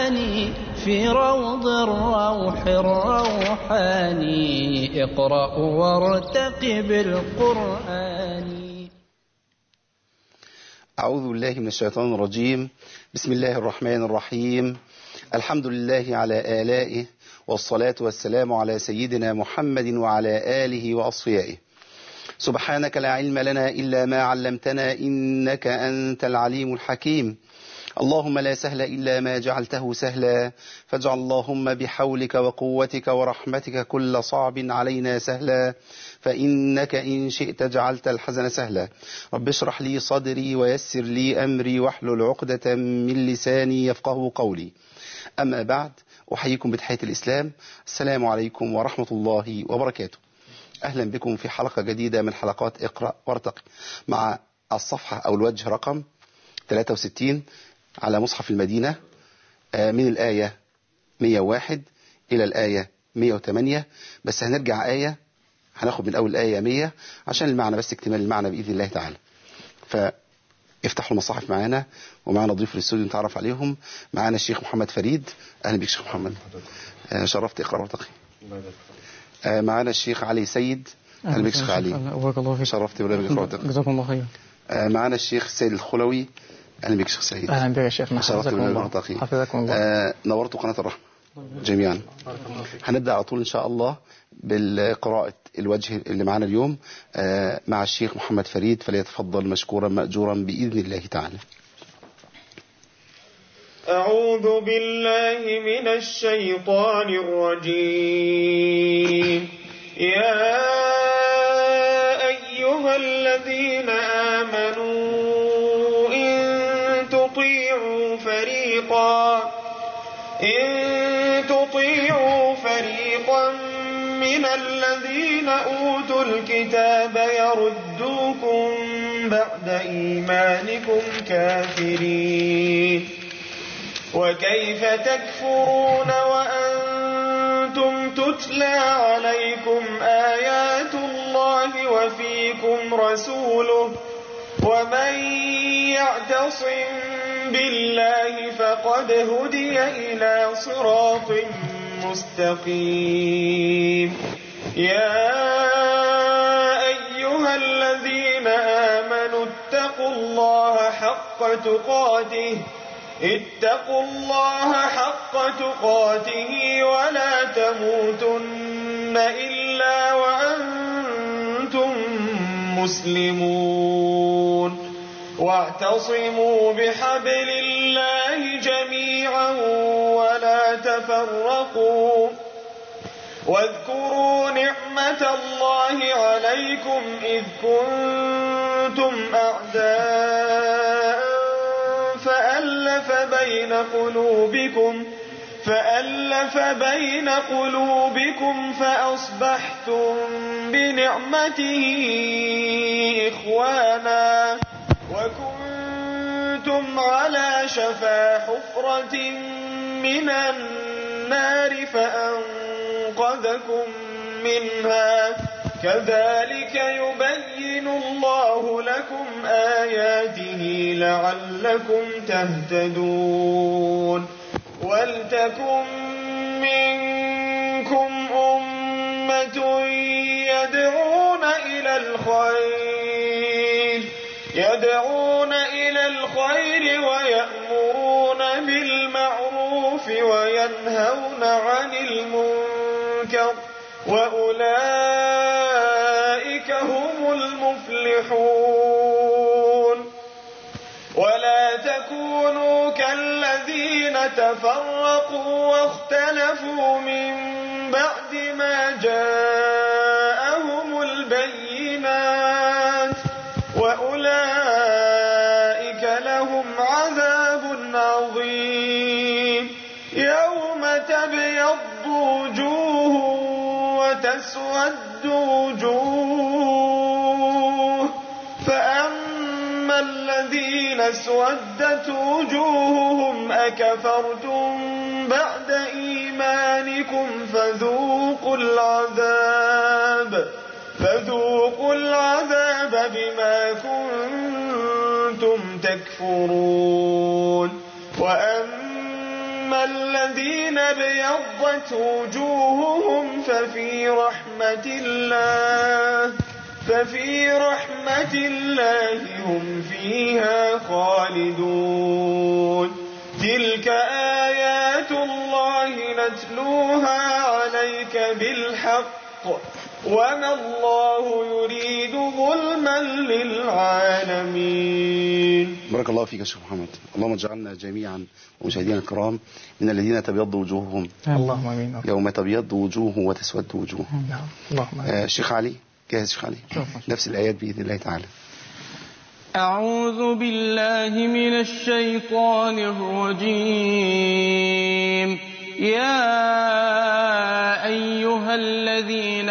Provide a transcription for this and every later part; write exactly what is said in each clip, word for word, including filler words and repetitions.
معاني في روض الروح الروحاني. اقرأ وارتقب القرآن. أعوذ بالله من الشيطان الرجيم. بسم الله الرحمن الرحيم. الحمد لله على آلائه، والصلاة والسلام على سيدنا محمد وعلى آله وأصفيائه. سبحانك لا علم لنا إلا ما علمتنا إنك أنت العليم الحكيم. اللهم لا سهل إلا ما جعلته سهلا، فاجعل اللهم بحولك وقوتك ورحمتك كل صعب علينا سهلا، فإنك إن شئت جعلت الحزن سهلا. رب اشرح لي صدري ويسر لي أمري واحلل عقدة من لساني يفقه قولي. أما بعد، أحييكم بتحية الإسلام. السلام عليكم ورحمة الله وبركاته. أهلا بكم في حلقة جديدة من حلقات اقرأ وارتقي، مع الصفحة أو الوجه رقم ثلاثة وستين على مصحف المدينة، من الآية مئة وواحد إلى الآية مئة وثمانية. بس هنرجع آية، هناخد من أول الآية مئة عشان المعنى، بس اكتمال المعنى بإذن الله تعالى. فافتحوا المصاحف معانا، ومعنا ضيوف الاستوديو نتعرف عليهم. معانا الشيخ محمد فريد. أهلا بك شيخ محمد، شرفت اقرأ وارتقي. معانا الشيخ علي سيد. أهلا بك شيخ علي، شرفت برنامج اقرأ وارتقي. جزاكم الله خير. معانا الشيخ سيد الخلوي. أهلا بك شيخ سيد. أهلا بك يا شيخنا، حفظكم الله. حفظكم الله. آه نورتوا قناة الرحمة جميعا. هنبدأ على طول إن شاء الله بالقراءة الوجه اللي معنا اليوم آه مع الشيخ محمد فريد، فليتفضل مشكورا مأجورا بإذن الله تعالى. أعوذ بالله من الشيطان الرجيم. يا أيها الذين آمنوا إن تطيعوا فريقا من الذين أوتوا الكتاب يردوكم بعد إيمانكم كافرين. وكيف تكفرون وأنتم تتلى عليكم آيات الله وفيكم رسوله، ومن يعتصم بالله فقد هدي إلى صراط مستقيم. يا أيها الذين آمنوا اتقوا الله حق تقاته اتقوا الله حق تقاته ولا تموتن إلا وأنتم مسلمون. واعتصموا بحبل الله جميعا ولا تفرقوا. واذكروا نعمة الله عليكم إذ كنتم أعداء فألف بين قلوبكم فألف بين قلوبكم فأصبحتم بنعمته إخوانا، وكنتم على شفا حفرة من النار فأنقذكم منها. كذلك يبين الله لكم آياته لعلكم تهتدون. ولتكن منكم أمة يدعون إلى الخير يدعون إلى الخير ويأمرون بالمعروف وينهون عن المنكر، وأولئك هم المفلحون. ولا تكونوا كالذين تفرقوا واختلفوا من بعد ما جاءهم البينات، وأولئك لهم عذاب عظيم. يوم تبيض وجوه وتسود وجوه، فأما الذين اسودت وجوههم أكفرتم بعد إيمانكم فذوقوا العذاب فذوقوا العذاب بما كنتم تكفرون. وأما فأما الذين ابيضت وجوههم ففي رحمة الله ففي رحمة الله هم فيها خالدون تلك آيات الله نتلوها عليك بالحق وما الله يريد ظلما للعالمين. بارك الله فيك يا شيخ محمد. اللهم اجعلنا جميعا ومشاهدينا الكرام من الذين تبيض وجوههم اللهم امين يوم تبيض وجوه وتسود وجوه. نعم اللهم امين. آه شيخ علي جاهز؟ شيخ علي نفس الآيات بإذن الله تعالى. أعوذ بالله من الشيطان الرجيم. يا أيها الذين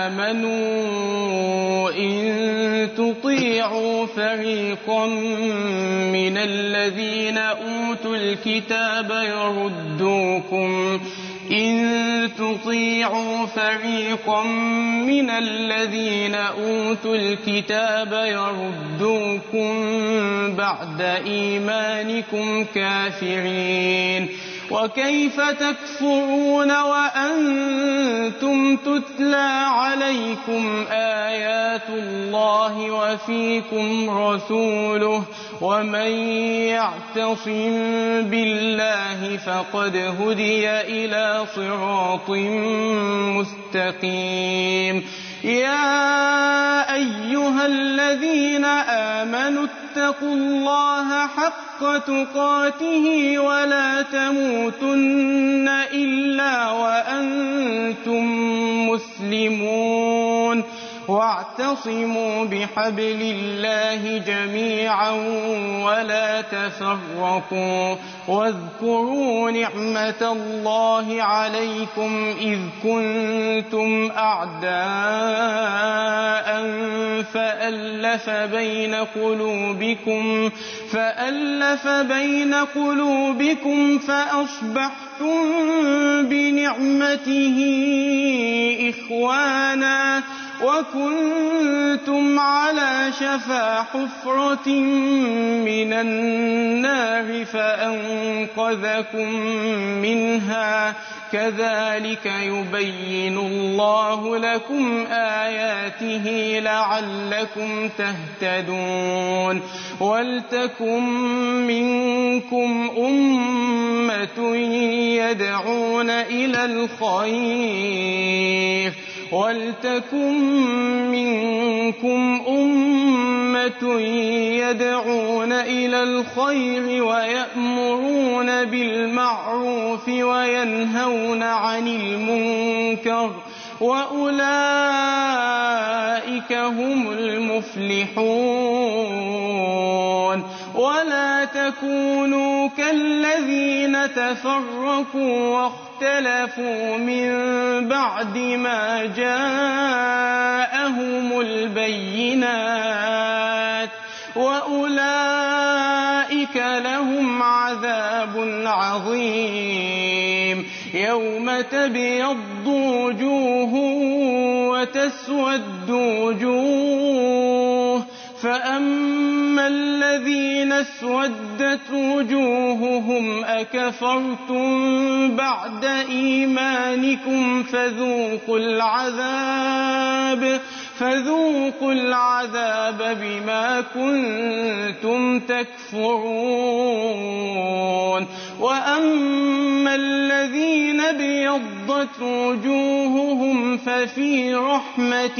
آمنوا إن تطيعوا فريقا من الذين أوتوا الكتاب يردوكم إن تطيعوا فريقا من الذين أوتوا الكتاب يردوكم بعد إيمانكم كافرين وكيف تكفرون وأنتم تتلى عليكم آيات الله وفيكم رسوله ومن يعتصم بالله فقد هدي إلى صراط مستقيم. يا أيها الذين آمنوا اتقوا الله حق تقاته ولا تموتن إلا وأنتم مسلمون واعتصموا بحبل الله جميعا ولا تفرقوا واذكروا نعمة الله عليكم إذ كنتم أعداء فألف بين قلوبكم فألف بين قلوبكم فأصبحتم بنعمته إخوانا وكنتم على شفا حفرة من النار فأنقذكم منها كذلك يبين الله لكم آياته لعلكم تهتدون. ولتكن منكم أمة يدعون إلى الخير ولتكن منكم أمة يدعون إلى الخير ويأمرون بالمعروف وينهون عن المنكر وأولئك هم المفلحون. ولا تكونوا كالذين تفرقوا واختلفوا من بعد ما جاءهم البينات وأولئك لهم عذاب عظيم. يوم تبيض وجوه وتسود وجوه فأما الذين اسودت وجوههم أكفرتم بعد إيمانكم فذوقوا العذاب فذوقوا العذاب بما كنتم تكفرون. وأما الذين ابيضت وجوههم ففي رحمة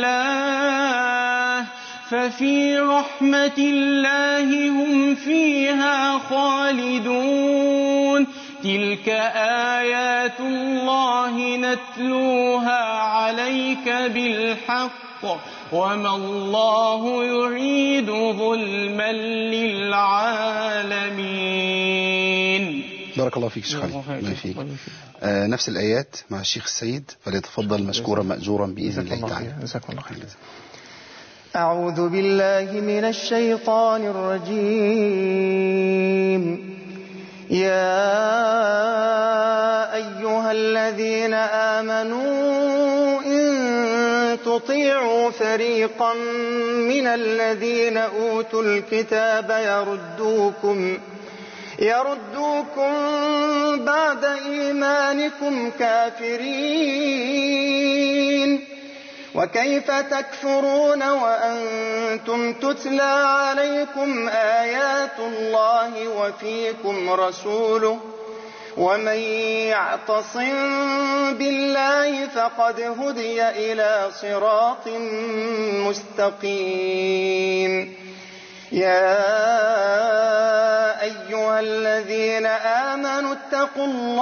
الله ففي رحمة الله هم فيها خالدون. تلك آيات الله نتلوها عليك بالحق وما الله يريد ظلما للعالمين. بارك الله فيك شيخ علي. الله فيك. آه نفس الآيات مع الشيخ السيد فليتفضل مشكورا مأجورا بإذن الله تعالى. جزاكم الله خير. أعوذ بالله من الشيطان الرجيم. يا أيها الذين آمنوا إن تطيعوا فريقا من الذين أوتوا الكتاب يردوكم يردوكم بعد إيمانكم كافرين. وكيف تكفرون وأنتم تتلى عليكم آيات الله وفيكم رسوله ومن يعتصم بالله فقد هدي إلى صراط مستقيم. يا أيها الذين آمنوا اتقوا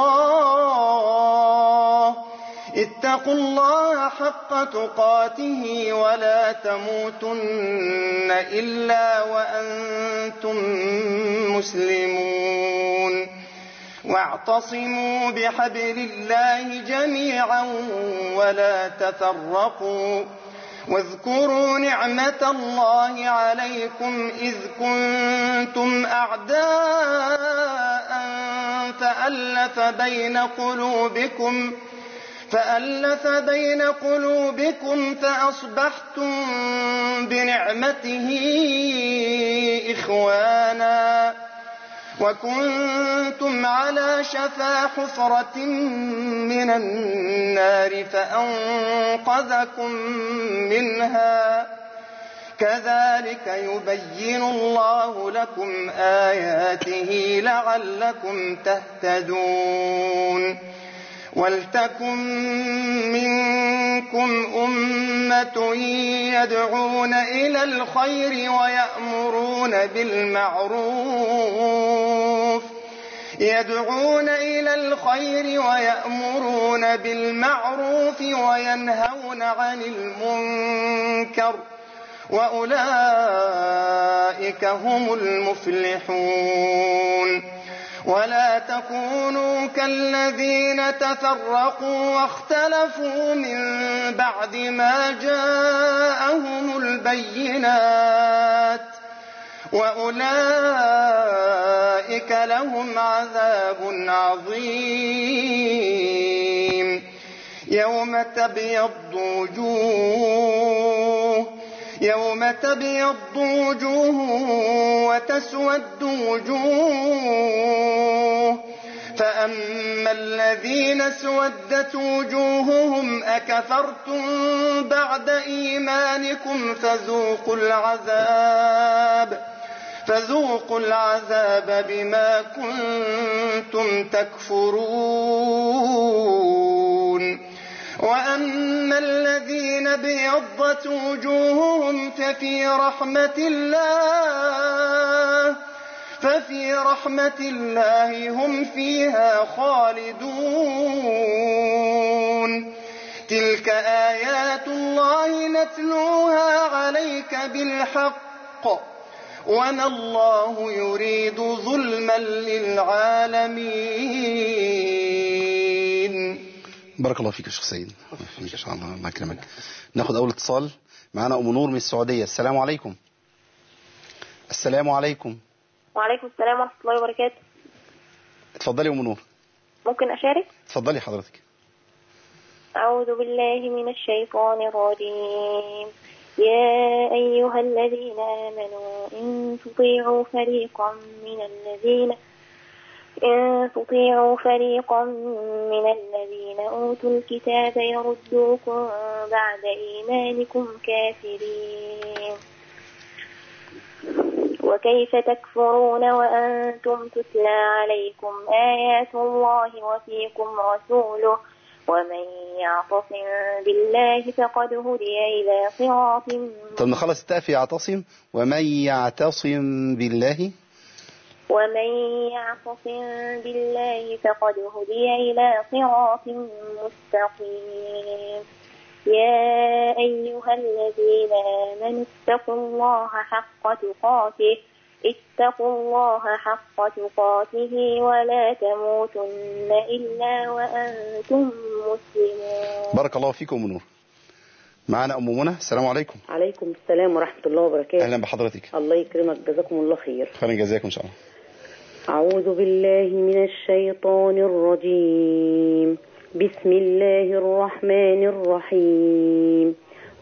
الله اتقوا الله حق تقاته ولا تموتن إلا وأنتم مسلمون. واعتصموا بحبل الله جميعا ولا تفرقوا. واذكروا نعمة الله عليكم إذ كنتم أعداء فألف بين قلوبكم فألف بين قلوبكم فأصبحتم بنعمته إخوانا وكنتم على شفا حفرة من النار فأنقذكم منها. كذلك يبين الله لكم آياته لعلكم تهتدون. ولتكن منكم أمة يدعون إلى الخير ويأمرون بالمعروف يدعون إلى الخير ويأمرون بالمعروف وينهون عن المنكر وأولئك هم المفلحون. ولا تكونوا كالذين تفرقوا واختلفوا من بعد ما جاءهم البينات وأولئك لهم عذاب عظيم. يوم تبيض وجوه يوم تبيض وجوه وتسود وجوه فأما الذين اسودت وجوههم أكفرتم بعد إيمانكم فذوقوا العذاب فذوقوا العذاب بما كنتم تكفرون. وأما الذين ابيضت وجوههم ففي رحمة الله ففي رحمة الله هم فيها خالدون. تلك آيات الله نتلوها عليك بالحق وما الله يريد ظلما للعالمين. بارك الله فيك يا شيخ سيد. ان شاء الله الله يكرمك. ناخد اول اتصال معانا ام نور من السعوديه. السلام عليكم. السلام عليكم. وعليكم السلام ورحمه الله وبركاته. اتفضلي يا ام نور. ممكن اشارك؟ اتفضلي حضرتك. اعوذ بالله من الشيطان الرجيم. يا ايها الذين امنوا ان تطيعوا فريقا من الذين إن تطيعوا فريقا من الذين أوتوا الكتاب يردوكم بعد إيمانكم كافرين. وكيف تكفرون وأنتم تتلى عليكم آيات الله وفيكم رسوله ومن يعتصم بالله فقد هدي إلى صراط. طب نخلص التأفي يعتصم. ومن يعتصم بالله ومن يعتصم بالله فقد هدي إلى صراط مستقيم. يا أيها الذين آمنوا اتقوا الله حق تقاته اتقوا الله حق تقاته ولا تموتن إلا وأنتم مسلمون. بارك الله فيكم أم نور. معنا أم منى. السلام عليكم. عليكم السلام ورحمة الله وبركاته. أهلا بحضرتك. الله يكرمك، جزاكم الله خير. خيرا جزاكم إن شاء الله. أعوذ بالله من الشيطان الرجيم. بسم الله الرحمن الرحيم.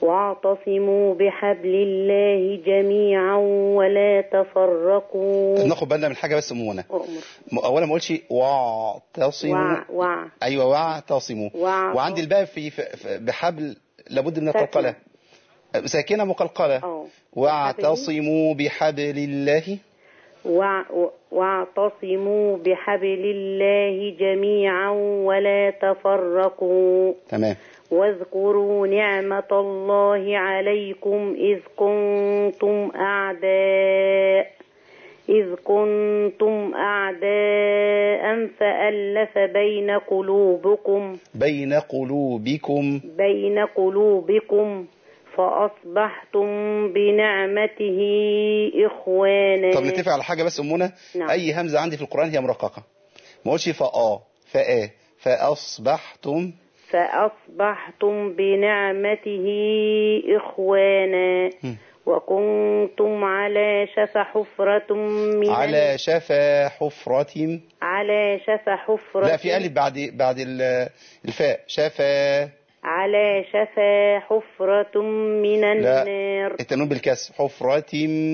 واعتصموا بحبل الله جميعا ولا تفرقوا. طب ناخد بالنا من حاجة بس أمونا. أؤمر. أولا ما قلتش واعتصموا. وع وع أيوة واعتصموا. وع وعندي الباء في, في, في بحبل لابد من القلقلة، ساكنة مقلقلة. أوه. واعتصموا بحبل الله. وع واعتصموا بحبل الله جميعا ولا تفرقوا. تمام. واذكروا نعمة الله عليكم إذ كنتم أعداء إذ كنتم أعداء فألف بين قلوبكم بين قلوبكم بين قلوبكم فأصبحتم بنعمته إخوانا. طب نتفق على حاجة بس أمنا. نعم. أي همزة عندي في القرآن هي مرققة، ما قلتش فآ فآ فأصبحتم فأصبحتم بنعمته إخوانا. م. وكنتم على شفا حفرة من على شفا حفرة على شفا حفرة لا في ألف بعد بعد الفاء شفا على شفا حفرة من النار. لا التنوين بالكسر حفرة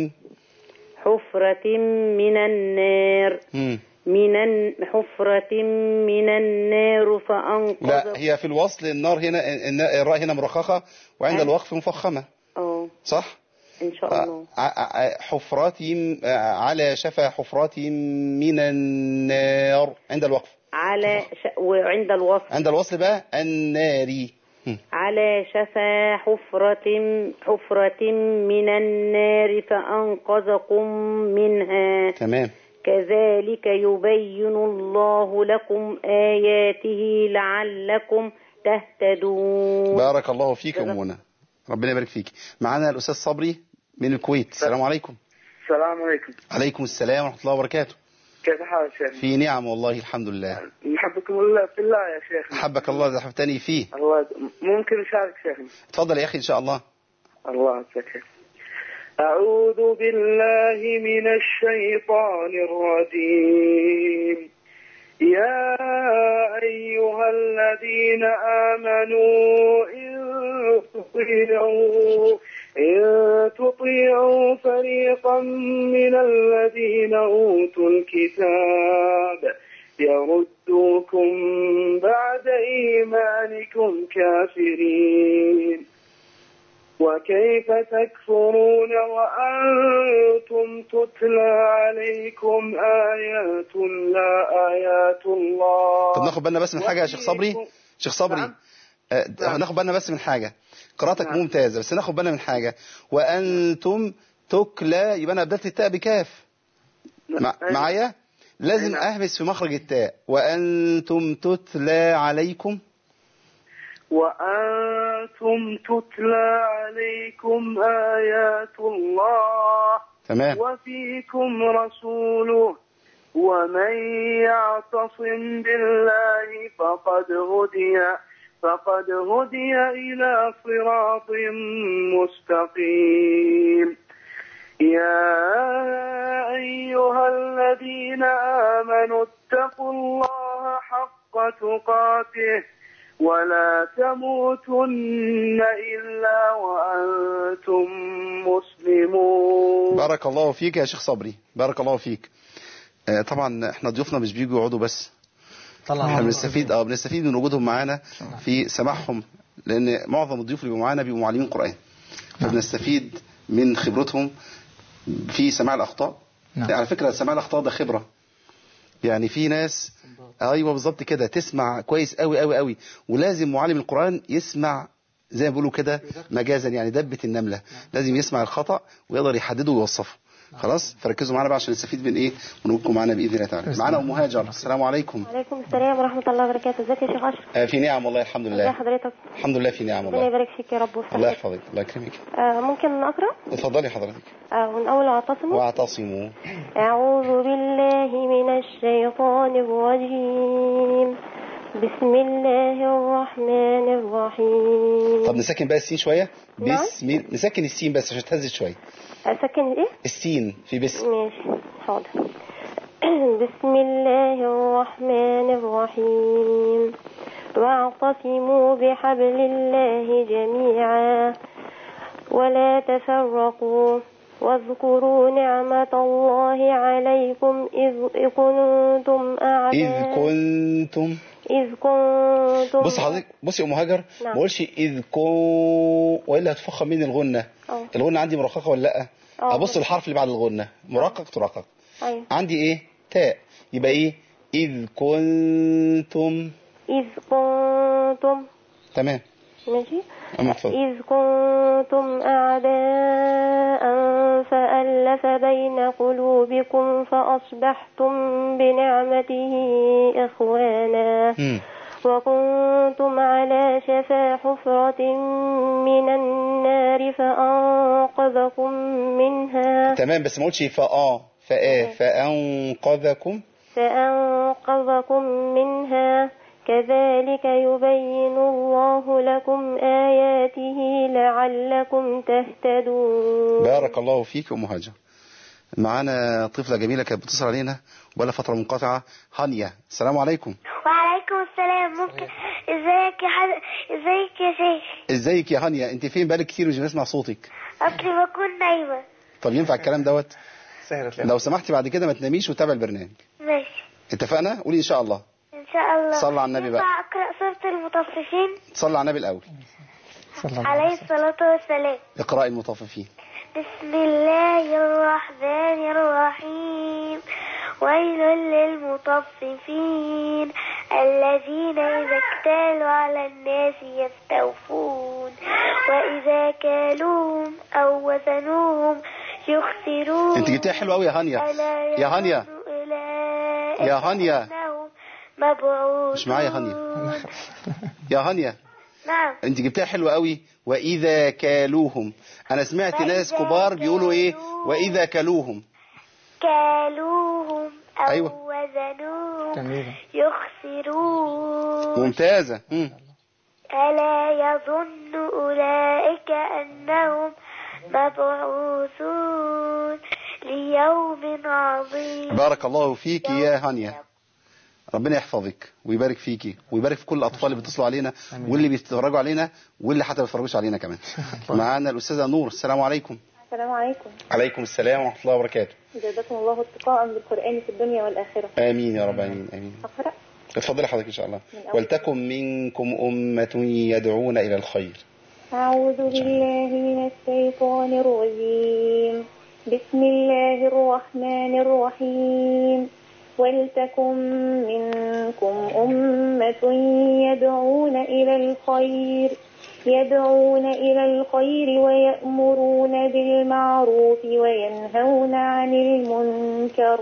حفرة من النار. م. من حفرة من النار فأنقذ. لا هي في الوصل النار هنا الراء هنا مرخخة وعند أه؟ الوقف مفخمة. اه صح إن شاء الله. حفرة على شفا حفرة من النار عند الوقف على ش... وعند الوصل عند الوصل بقى الناري. على شفا حفرة حفرة من النار فأنقذكم منها. تمام. كذلك يبين الله لكم آياته لعلكم تهتدون. بارك الله فيك يا أمنا، ربنا يبارك فيك. معنا الأستاذ صبري من الكويت. السلام عليكم. السلام عليكم. عليكم السلام ورحمة الله وبركاته. كيف حالك شيخ؟ في نعم والله الحمد لله. نحبكم الله في الله يا شيخ. حبك الله إذا حبتني فيه. الله ممكن أشارك شيخنا؟ تفضل يا أخي إن شاء الله. الله أكبر. أعوذ بالله من الشيطان الرجيم. يا أيها الذين آمنوا إن تطيعوا إن تطيعوا فريقا من الذين أوتوا الكتاب يردوكم بعد إيمانكم كافرين وكيف تكفرون وأنتم تتلى عليكم آيات الله آيات الله. طب ناخد بالنا بس من حاجة يا شيخ صبري. شيخ صبري نعم. آه ناخد بالنا بس من حاجة. قراءتك نعم. ممتازة بس ناخد بالنا من حاجة. وأنتم تكلى يبقى أنا أبدلت التاء بكاف مع... معايا لازم نعم. أهمس في مخرج التاء. وأنتم تتلى عليكم وأنتم تتلى عليكم آيات الله. تمام. وفيكم رسوله ومن يعتصم بالله فقد هدي فقد هدي إلى صراط مستقيم. يا أيها الذين آمنوا اتقوا الله حق تقاته ولا تموتن إلا وأنتم مسلمون. بارك الله فيك يا شيخ صبري، بارك الله فيك. آه طبعا احنا ضيوفنا مش بيجوا يقعدوا بس، طبعا احنا بنستفيد اه بنستفيد من وجودهم معانا في سماعهم، لان معظم الضيوف اللي بيبقوا معانا بيبقوا معلمين قرآن، فبنستفيد من خبرتهم في سماع الأخطاء. نعم. على فكرة سماع الأخطاء ده خبرة، يعني في ناس ايوه بالظبط كده تسمع كويس قوي قوي قوي، ولازم معلم القرآن يسمع زي ما بيقولوا كده مجازا، يعني دبة النملة، لازم يسمع الخطأ ويقدر يحدده ويوصفه. خلاص فركزوا معانا بقى عشان نستفيد من ايه ونقولكم معانا باذن الله تعالى. معانا ام هاجر. السلام عليكم. وعليكم السلام ورحمه الله وبركاته. ازيك يا شيخ اشرف؟ آه في نعم والله الحمد لله. ازي حضرتك؟ الحمد لله في نعم والله. ربنا يبارك فيك يا رب ويفتح الله يحفظك. الله يكرمك. آه ممكن اقرا؟ اتفضلي حضرتك. آه من اول واعتصموا. واعتصموا. اعوذ بالله من الشيطان الرجيم. بسم الله الرحمن الرحيم. طب نسكن بقى السين شويه. بسم نعم؟ نسكن السين بس عشان تهزت شويه. اسكن ايه؟ السين في بسم. ماشي حاضر. بسم الله الرحمن الرحيم. واعتصموا بحبل الله جميعا ولا تفرقوا واذكروا نعمة الله عليكم إذ كنتم أعداء إذ كنتم إذ كنتم بص حضرتك، بصي يا أم هاجر، نعم. ما قولش إذ كن وإلا هتفخم مني الغنة. أوه. الغنة عندي مرققة ولا لأ؟ أوه. أبص الحرف اللي بعد الغنة مرقق ترقق. أيوة. عندي إيه؟ تاء، يبقى إيه؟ إذ كنتم. إذ كنتم تمام ماشي. أما اتفضل. إذ كنتم أعداء فألف بين قلوبكم فأصبحتم بنعمته إخوانا مم. وكنتم على شفا حفرة من النار فأنقذكم منها. تمام، بس ما قلتش فآ فآ فأنقذكم فأنقذكم منها كذلك يبين الله لكم آياته لعلكم تهتدون. بارك الله فيك يا أم هاجر. معانا طفلة جميلة كانت بتصل علينا ولا فترة منقطعة، هانيا. السلام عليكم. وعليكم السلام. ممكن ازيك يا حد... ازيك يا شيخ؟ ازيك يا هانيا، انت فين؟ بقالك كتير مش بنسمع صوتك. اصلي بكون نايمة. طب ينفع الكلام دوت؟ سهرت لو سمحتي بعد كده ما تناميش وتابع البرنامج. ماشي اتفقنا؟ قولي ان شاء الله. ان شاء الله. صلى على النبي بقى. ينفع اقرأ سورة المطففين؟ صلى على النبي الاول. عليه الصلاة والسلام. اقرأي المطففين. بسم الله الرحمن الرحيم. ويل للمطففين الذين إذا اكتالوا على الناس يستوفون وإذا كالوهم أو وزنوهم يخسرون. انت جبتيها حلوه قوي يا هانيا. يا هانيا يا هانيا مبعوث. مش معايا هانيا. يا هانيا نعم. انت جبتيها حلوه قوي. واذا كالوهم، انا سمعت ناس كبار بيقولوا ايه؟ واذا كالوهم كالوهم أو أيوة. وزنوهم جميلة. يخسرون. ممتازة. مم. ألا يظن أولئك أنهم مبعوثون ليوم عظيم. بارك الله فيك يا هانيا، ربنا يحفظك ويبارك فيكي ويبارك في كل الأطفال اللي بيتصلوا علينا واللي بيتفرجوا علينا واللي حتى ما بيتفرجوش علينا كمان. معانا الأستاذة نور. السلام عليكم. السلام عليكم. عليكم السلام ورحمة الله وبركاته. جزاكم الله اتقاء بالقرآن في الدنيا والآخرة. آمين يا رب. آمين آمين. أقرأ. اتفضلي حضرتك إن شاء الله. ولتكن منكم أمة يدعون إلى الخير. أعوذ بالله من الشيطان الرجيم. بسم الله الرحمن الرحيم. ولتكن منكم أمة يدعون إلى الخير يدعون إلى الخير ويأمرون بالمعروف وينهون عن المنكر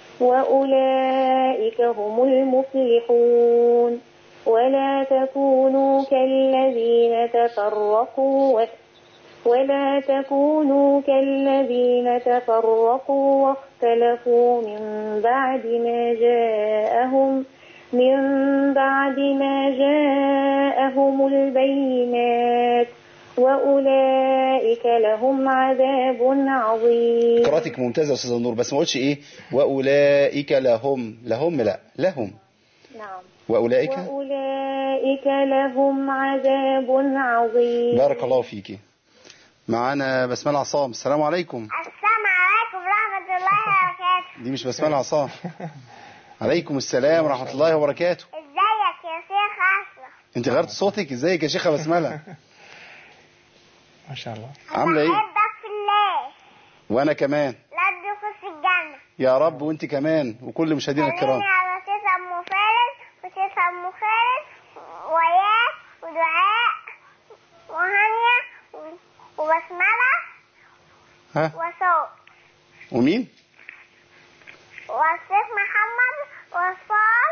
وأولئك هم المفلحون. ولا تكونوا كالذين تفرقوا ولا تكونوا كالذين تفرقوا واختلفوا من بعد ما جاءهم من بعد ما جاءهم البينات وأولئك لهم عذاب عظيم. قراءتك ممتازة يا أستاذة نور، بس ما قلتش إيه وأولئك لهم. لهم لا لهم. نعم. وأولئك وأولئك لهم عذاب عظيم. بارك الله فيكي. معانا بسمة عصام. السلام عليكم. السلام عليكم ورحمة الله وبركاته. دي مش بسمة عصام. عليكم السلام ورحمة الله وبركاته. ازيك يا شيخ أشرف؟ انت غيرت صوتك. ازيك يا شيخة بسملة؟ ما شاء الله. عاملة ايه؟ بحبك في الله. وانا كمان. لا تدخل في الجنة يا رب وانت كمان وكل مشاهدينا الكرام. خليني على شيخ أم فارس وشيخ أم فارس وياه ودعاء وهانية وبسملة ها وصوت ومين؟ والشيخ محمد وصال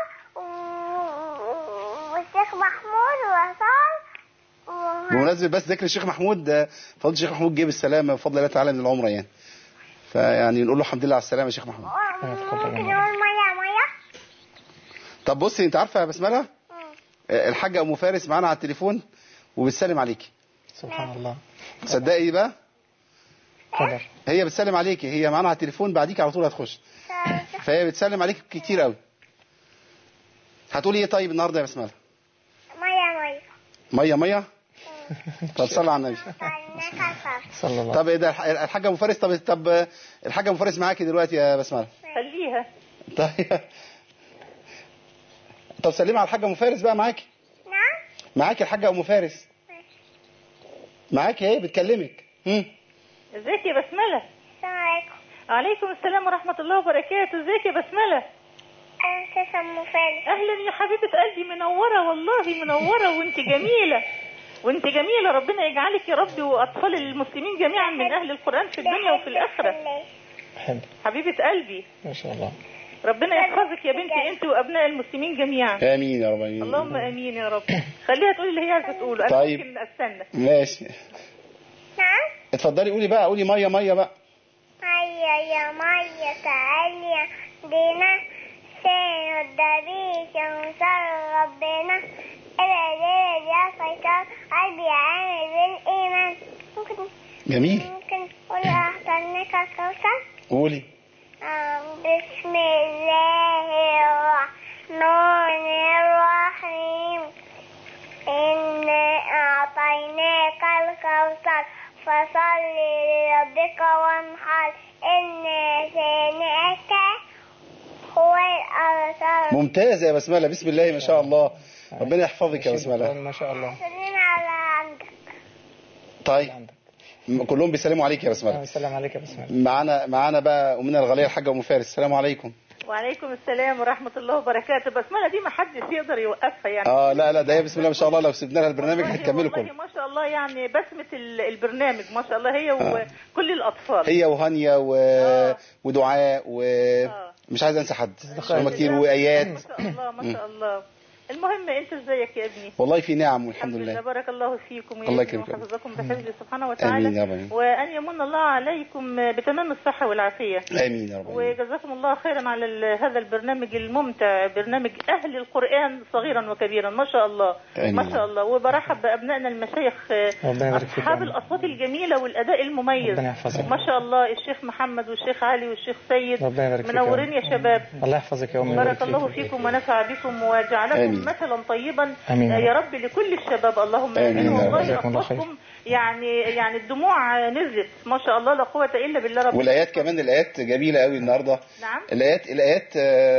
والشيخ محمود وصال. بمناسبة بس ذكر الشيخ محمود، فضل الشيخ محمود جه بالسلامة بفضل الله تعالى من العمرة يعني، فيعني نقول له الحمد لله على السلامة يا شيخ محمود. ممكن نقول مية مية. طب بصي انت عارفة يا بسملة الحاجة ام فارس معانا على التليفون وبتسلم عليكي. سبحان الله. تصدقي بقى قدر. هي بتسلم عليكي، هي معانا على التليفون بعديك على طول هتخش، فهي بتسلم عليك كتير قوي. هتقولي ايه طيب النهارده يا بسملة؟ مية مية. ميه ميه. طب صلى على النبي. صلى الله. طب ايه ده الحاجه ام فارس؟ طب طب الحاجه ام فارس معاكي دلوقتي يا بسمله؟ خليها. طيب طب سلمي على الحاجه ام فارس بقى. معاكي؟ نعم معاكي الحاجه ام فارس معاكي اهي بتكلمك. امم ازيك يا بسمله؟ السلام عليكم. وعليكم السلام ورحمه الله وبركاته. ازيك يا بسمله؟ انا استاذه ام فارس. اهلا يا حبيبه قلبي، منوره والله منوره، وانت جميله وانت جميله. ربنا يجعلك يا رب واطفال المسلمين جميعا من اهل القران في الدنيا وفي الاخره. حلو. حبيبه قلبي ما شاء الله. ربنا يحفظك يا بنتي انت وابناء المسلمين جميعا. امين يا رب. امين. اللهم امين يا رب. خليها تقول اللي هي عايزه تقوله. انا طيب. ممكن استنى. ماشي. نعم. اتفضلي قولي بقى، قولي ميه ميه بقى. هيا يا مية تعالي دينا سين الدبيس ينصر ربنا إلى ليلة يا فيصل قلبي عامل بالإيمان. ممكن جميل. ممكن قولي أحضرنك الكوثر. قولي. بسم الله الرحمن الرحيم إنا أعطيناك الكوثر فصل لربك وانحر إن شانئك هو الأبتر. ممتازة يا بسملة، بسم الله ما شاء الله. ربنا يحفظك يا بسملة. ما شاء الله. سلم على عندك. طيب كلهم بيسلموا عليك يا بسملة. السلام عليك يا بسملة. معانا معانا بقى أمنا الغالية الحاجة أم فارس. السلام عليكم. وعليكم السلام ورحمة الله وبركاته. بسملة دي ما حدش يقدر يوقفها يعني. اه لا لا ده هي بسم الله ما شاء الله، لو سيبنا لها البرنامج هتكمله كله. ما شاء الله يعني بسمة البرنامج ما شاء الله هي وكل الأطفال. هي وهانيا و... آه. ودعاء ومش عايز انسى حد هم كتير وآيات. ما شاء الله ما شاء الله. المهم انت ازيك يا ابني؟ والله في نعم والحمد لله. بارك الله فيكم الله يكرمك ويحفظكم بحفظه سبحانه وتعالى. امين يا رب. وان يمن الله عليكم بتمام الصحه والعافيه. امين يا رب. وجزاكم الله خيرا على هذا البرنامج الممتع، برنامج اهل القران صغيرا وكبيرا ما شاء الله. أمين. ما شاء الله. وبرحب بابنائنا المشايخ اصحاب الاصوات الجميله والاداء المميز ما شاء الله، الشيخ محمد والشيخ علي والشيخ سيد منورين يا شباب. الله يحفظك يا امي. بارك الله فيكم ونفع بكم وجعلكم مثلا طيبا آمين. يا رب لكل الشباب. اللهم امين. والله اصواتكم يعني يعني الدموع نزلت ما شاء الله، لا قوه الا بالله. رب والايات كمان الايات جميله قوي النهارده. نعم. الايات الايات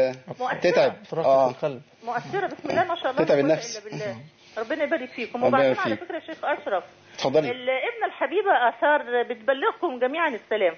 تتعب اه القلب مؤثره بسم الله ما شاء الله. تتعب النفس. الا بالله. ربنا يبارك فيكم. وبعدين على فكره يا شيخ اشرف اتفضلي. ابن الحبيبه اثار بتبلغكم جميعا السلام.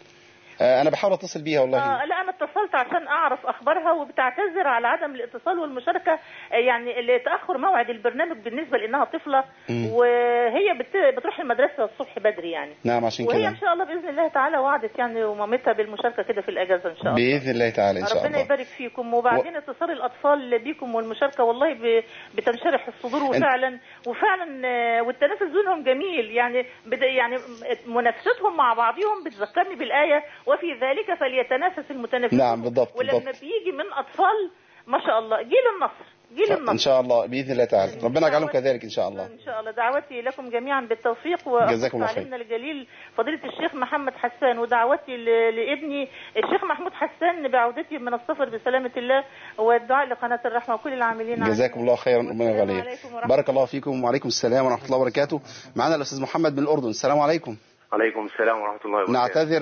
انا بحاول اتصل بيها والله. آه لا انا اتصلت عشان اعرف اخبارها، وبتعتذر على عدم الاتصال والمشاركه يعني لتاخر موعد البرنامج بالنسبه لانها طفله. مم. وهي بت... بتروح المدرسه الصبح بدري يعني. نعم عشان كده. وهي ان شاء الله باذن الله تعالى وعدت يعني ومامتها بالمشاركه كده في الاجازه ان شاء الله. باذن الله تعالى ان شاء الله. ربنا يبارك فيكم. وبعدين و... اتصال الاطفال بيكم والمشاركه والله ب... بتنشرح الصدور وفعلا أنت... وفعلا والتنافس بينهم جميل يعني بد... يعني منافستهم مع بعضهم بتذكرني بالايه وفي ذلك فليتنافس المتنافسون. نعم بالضبط. ولما بالضبط. بيجي من اطفال ما شاء الله جيل النصر جيل النصر ان شاء الله باذن الله تعالى. ربنا يجعلهم كذلك ان شاء الله. ان شاء الله. دعوتي لكم جميعا بالتوفيق جزاكم الله خير. وعلمنا الجليل فضيله الشيخ محمد حسان، ودعوتي لابني الشيخ محمود حسان بعودته من السفر بسلامه الله، والدعاء لقناه الرحمه وكل العاملين. جزاكم الله خيرا. ربنا يغاليه. بارك الله فيكم. وعليكم السلام ورحمه الله وبركاته. معنا الاستاذ محمد من الاردن. السلام عليكم. عليكم السلام ورحمة الله وبركاته. نعتذر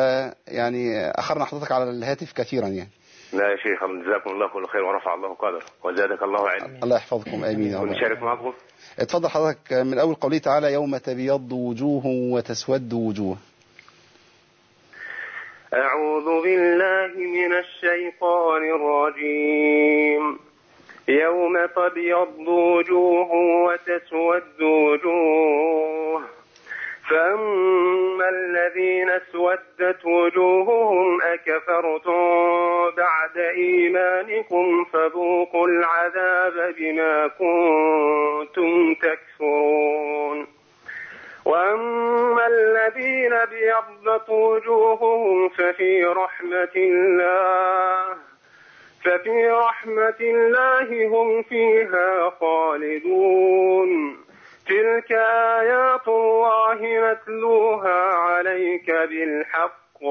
يعني أخرنا حضرتك على الهاتف كثيرا يعني. لا يا شيخ، جزاكم الله كل خير ورفع الله قدر وزادك الله علما. الله يحفظكم. آمين. ونشارك معكم. اتفضل حضرتك من أول قوله تعالى يوم تبيض وجوه وتسود وجوه. أعوذ بالله من الشيطان الرجيم. يوم تبيض وجوه وتسود وجوه فأما الذين اسودت وجوههم أكفرتم بعد إيمانكم فذوقوا العذاب بما كنتم تكفرون. وأما الذين ابيضت وجوههم ففي رحمة الله ففي رحمة الله هم فيها خالدون. تلك آيات الله نتلوها عليك بالحق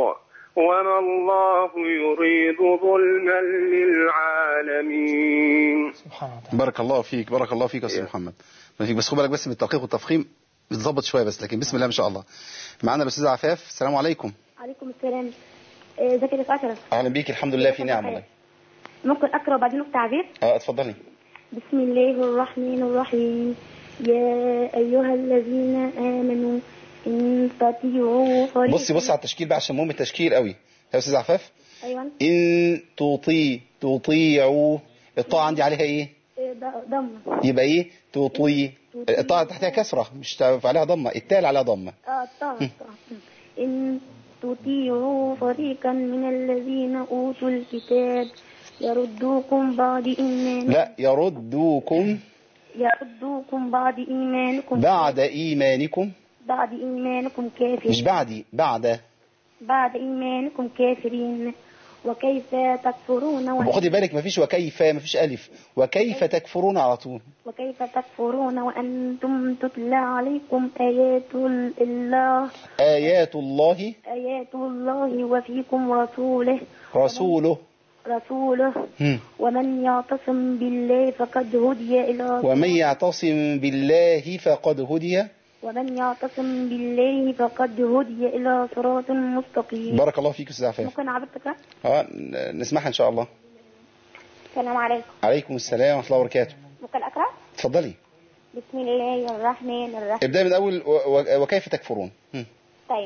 وما الله يريد ظلما للعالمين. بارك الله فيك، بارك الله فيك يا أستاذ محمد. بس خد بالك بس من التدقيق والتفخيم بتظبط شوية بس، لكن بسم الله ما شاء الله. معانا الأستاذ عفاف. السلام عليكم. عليكم السلام. ازيك يا أشرف؟ أهلا بيك. الحمد لله في نعم والله. ممكن أقرأ بعدين التعبير؟ اه اتفضلي. بسم الله الرحمن الرحيم. يا أيها الذين آمنوا إن تطيعوا طريقا. بصي بصي على التشكيل بقى عشان مهم التشكيل قوي يا أستاذ عفاف. أيوة. إن تطيع تطيعوا الطاعة عندي عليها إيه؟ ضمة. يبقى إيه؟ تطيع. الطاعة تحتها كسرة مش عليها ضمة، التال عليها ضمة. اه الطاعة. إن تطيعوا فريقا من الذين أوتوا الكتاب يردوكم بعد إيمانكم. لا يردوكم. يردوكم بعد إيمانكم. بعد إيمانكم. بعد إيمانكم كافرين. مش بعدي، بعد. بعد إيمانكم كافرين. وكيف تكفرون. خدي بالك مفيش وكيف، مفيش ألف، وكيف تكفرون على طول. وكيف تكفرون وأنتم تتلى عليكم آيات الله. آيات الله. آيات الله وفيكم رسوله. رسوله. رسوله. هم. ومن يعتصم بالله فقد هدي إلى. ومن يعتصم بالله فقد هدي. ومن يعتصم بالله فقد هدي إلى صراط مستقيم. بارك الله فيك أستاذ عفاف. ممكن عبدك؟ اه نسمعها إن شاء الله. السلام عليكم. عليكم السلام ورحمة الله وبركاته. ممكن أقرأ؟ اتفضلي. بسم الله الرحمن الرحيم. ابدأ من أول وكيف تكفرون. طيب.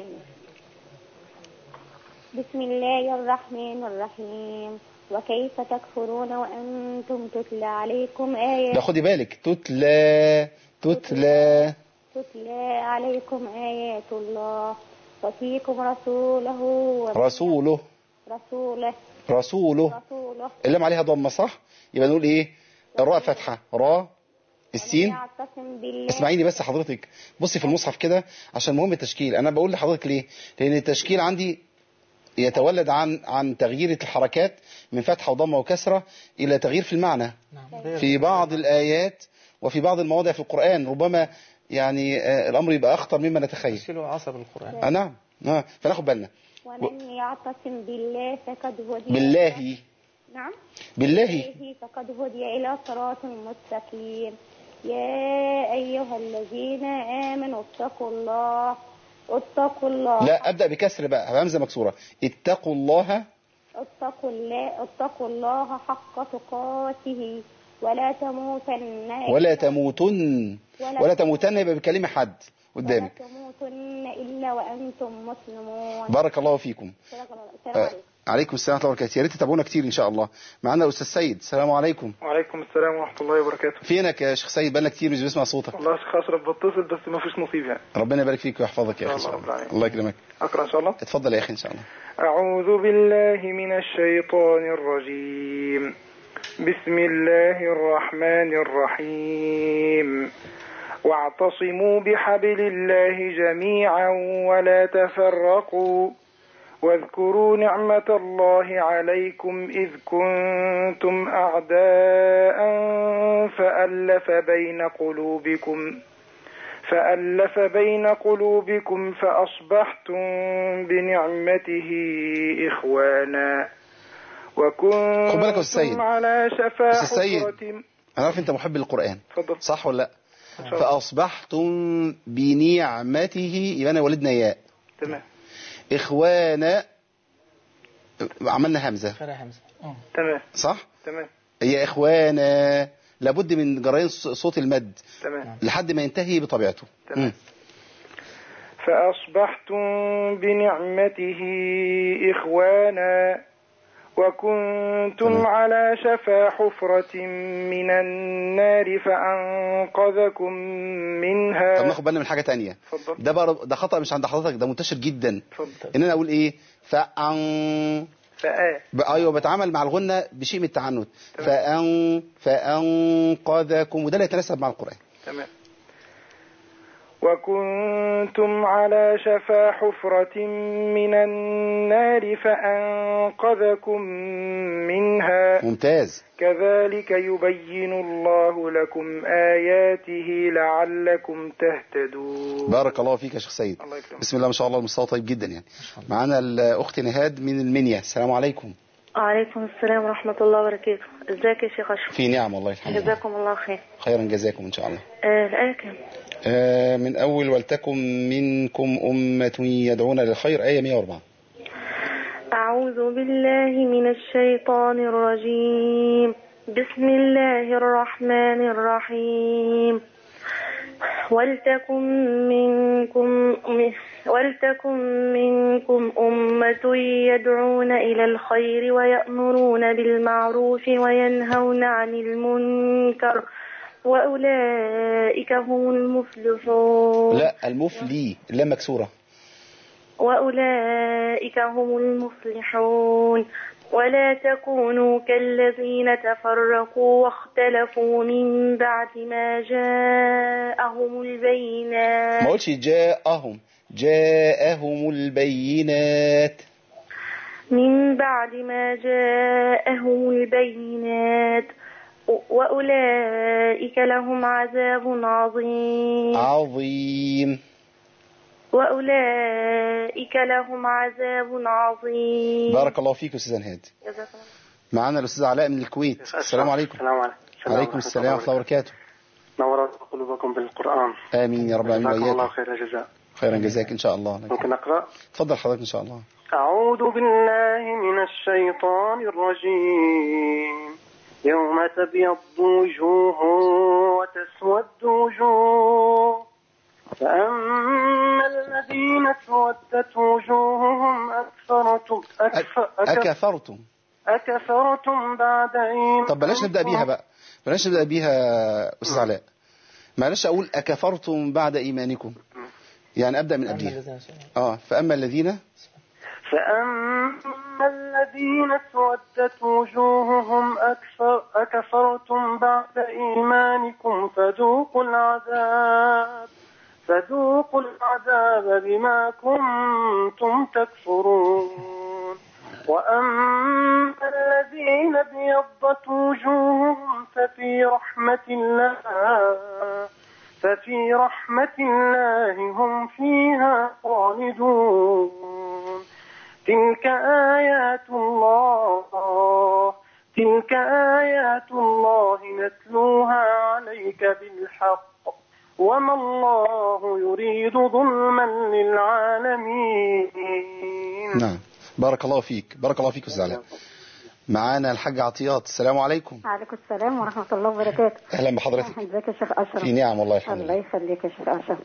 بسم الله الرحمن الرحيم. وكيف تكفرون وأنتم تتلى عليكم آيات. لا خدي بالك تتلى تتلى تتلى عليكم آيات الله وفيكم رسوله. رسوله. رسوله. رسوله. رسوله. اللام عليها ضمة صح؟ يبقى نقول ايه؟ الراء فتحة، را السين. اسمعيني بس حضرتك، بصي في المصحف كده عشان مهم التشكيل. انا بقول لحضرتك ليه؟ لان التشكيل عندي يتولد عن عن تغيير الحركات من فتحة وضمة وكسرة إلى تغيير في المعنى. في بعض الآيات وفي بعض المواضع في القرآن ربما يعني آه الأمر يبقى أخطر مما نتخيل. تشكيله عصب القرآن. آه نعم آه فناخد بالنا. ومن يعتصم بالله فقد هدي. بالله. نعم. بالله. فقد هدي إلى صراط مستقيم. يا أيها الذين آمنوا اتقوا الله. اتقوا الله. لا أبدأ بكسر بقى، همزة مكسورة. اتقوا الله. اتقوا الله. اتقوا الله حق تقاته ولا تموتن. ولا تموتن. ولا, ولا تموتن يبقى بكلمة حد قدامك. ولا تموتن إلا وأنتم مسلمون. بارك الله فيكم. السلام عليكم. عليكم السلام ورحمة الله وبركاته. يا ريت تتابعونا كتير إن شاء الله. معانا الأستاذ سيد. السلام عليكم. وعليكم السلام ورحمة الله وبركاته. فينك يا شيخ سيد؟ بقالنا كتير مش بنسمع صوتك. والله يا شيخ أشرف بتصل بس ما فيش نصيب يعني. ربنا يبارك فيك ويحفظك يا أخي. الله, الله, الله يكرمك. أقرأ إن شاء الله. اتفضل يا أخي إن شاء الله. أعوذ بالله من الشيطان الرجيم. بسم الله الرحمن الرحيم. واعتصموا بحبل الله جميعا ولا تفرقوا واذكروا نعمة الله عليكم إذ كنتم أعداء فألف بين قلوبكم فألف بين قلوبكم فأصبحتم بنعمته إخوانا وكنتم على شفا حفرة. أنا عارف أنت محب القرآن. فضل. صح ولا لا؟ فأصبحتم بنعمته يبقى أنا ولدنا ياء. تمام. إخوانا عملنا همزة. همزة. تمام. صح؟ تمام. هي إخوانا لابد من جرين صوت المد. تمام. لحد ما ينتهي بطبيعته. تمام. فأصبحتم بنعمته إخوانا وكنتم على شفا حفرة من النار فأنقذكم منها. طب ناخد بالنا من حاجة تانية. فضل. ده بقى ده خطأ مش عند حضرتك، ده منتشر جدا. فضل. ان انا اقول ايه فأن فأ ايوه بتعامل مع الغنة بشيء من التعنت. فأن فأنقذكم وده لا يتناسب مع القرآن. تمام. وكنتم على شفا حفرة من النار فأنقذكم منها. ممتاز. كذلك يبين الله لكم آياته لعلكم تهتدون. بارك الله فيك يا شيخ سيد. بسم الله ما شاء الله، المستوى طيب جدا يعني. معانا الأخت نهاد من المنيا. السلام عليكم. وعليكم السلام ورحمة الله وبركاته. ازيك يا شيخ أشرف؟ في نعم والله الحمد لله. جزاكم الله خير. خيرا جزاكم إن شاء الله. آه الآية كم؟ آه من أول ولتكن منكم أمة يدعون للخير، آية مئة وأربعة. أعوذ بالله من الشيطان الرجيم. بسم الله الرحمن الرحيم. ولتكن منكم ولتكن منكم أمة يدعون إلى الخير ويأمرون بالمعروف وينهون عن المنكر وأولئك هم المفلحون. لا المفلي، لا مكسورة. وأولئك هم المفلحون. ولا تكونوا كالذين تفرقوا واختلفوا من بعد ما جاءهم البينات. ما قلتش جاءهم، جاءهم البينات. من بعد ما جاءهم البينات وأولئك لهم عذاب عظيم. عظيم. وأولئك لهم عذاب عظيم. بارك الله فيك أستاذ نهاد. معنا الأستاذ علاء من الكويت. السلام عليكم. السلام عليكم. عليكم السلام ورحمة الله وبركاته. نور قلوبكم بالقرآن. آمين يا رب العالمين. جزاكم الله خير الجزاء. خيرا جزاك إن شاء الله. ممكن أقرأ؟ تفضل حضرتك إن شاء الله. أعوذ بالله من الشيطان الرجيم. يوم تبيض وجوه وتسود وجوه فأما الذين اسودت وجوههم أكفرتم أكفر أكفرتم أكفرتم بعد إيمانكم. طب بلاش نبدأ بيها بقى، بلاش نبدأ بيها أستاذ علاء. معلش أقول أكفرتم بعد إيمانكم، يعني أبدأ من قبلها. آه فأما الذين فأما الذين اسودت وجوههم أكفر أكفرتم بعد إيمانكم فذوقوا العذاب فذوقوا العذاب بما كنتم تكفرون. وأما الذين ابيضت وجوههم ففي رحمة الله ففي رحمة الله هم فيها خالدون. تلك آيات الله تلك آيات الله نتلوها عليك بالحق وما الله يريد ظلما للعالمين. نعم بارك الله فيك، بارك الله فيك أستاذ علاء. معانا الحاج عطيات. السلام عليكم. وعليكم السلام ورحمة الله وبركاته. أهلا بحضرتك. ازيك يا شيخ أشرف؟ في نعم والله الحمد لله. الله يخليك يا شيخ أشرف.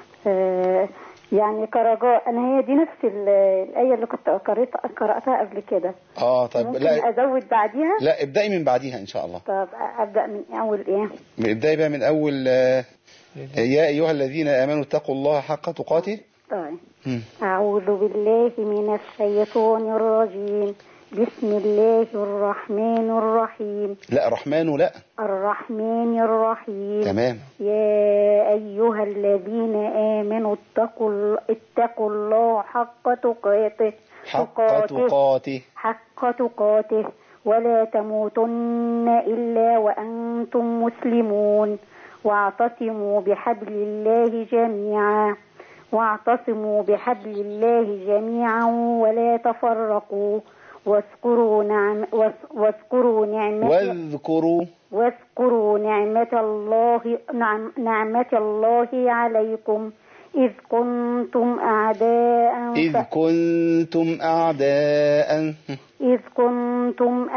آه يعني كرجاء أنا هي دي نفس الآية اللي كنت قرأت قرأتها قبل كده. اه طيب ممكن لا أزود بعديها؟ لا ابدأي من بعديها إن شاء الله. طب أبدأ من أول إيه؟ ابدأي بقى من أول آه يا أيها الذين آمنوا اتقوا الله حق تقاته. طيب أعوذ بالله من الشيطان الرجيم. بسم الله الرحمن الرحيم. لا الرحمن لا الرحمن الرحيم. تمام. يا أيها الذين آمنوا اتقوا اتقوا الله حق تقاته حق تقاته حق تقاته ولا تموتن إلا وأنتم مسلمون واعتصموا بحبل الله جميعا واعتصموا بحبل الله جميعا ولا تفرقوا واذكروا نعم واذكروا نعمة واذكروا واذكروا نعمة الله نعم نعمة الله عليكم إذ كنتم أعداء إذ كنتم أعداء إذ كنتم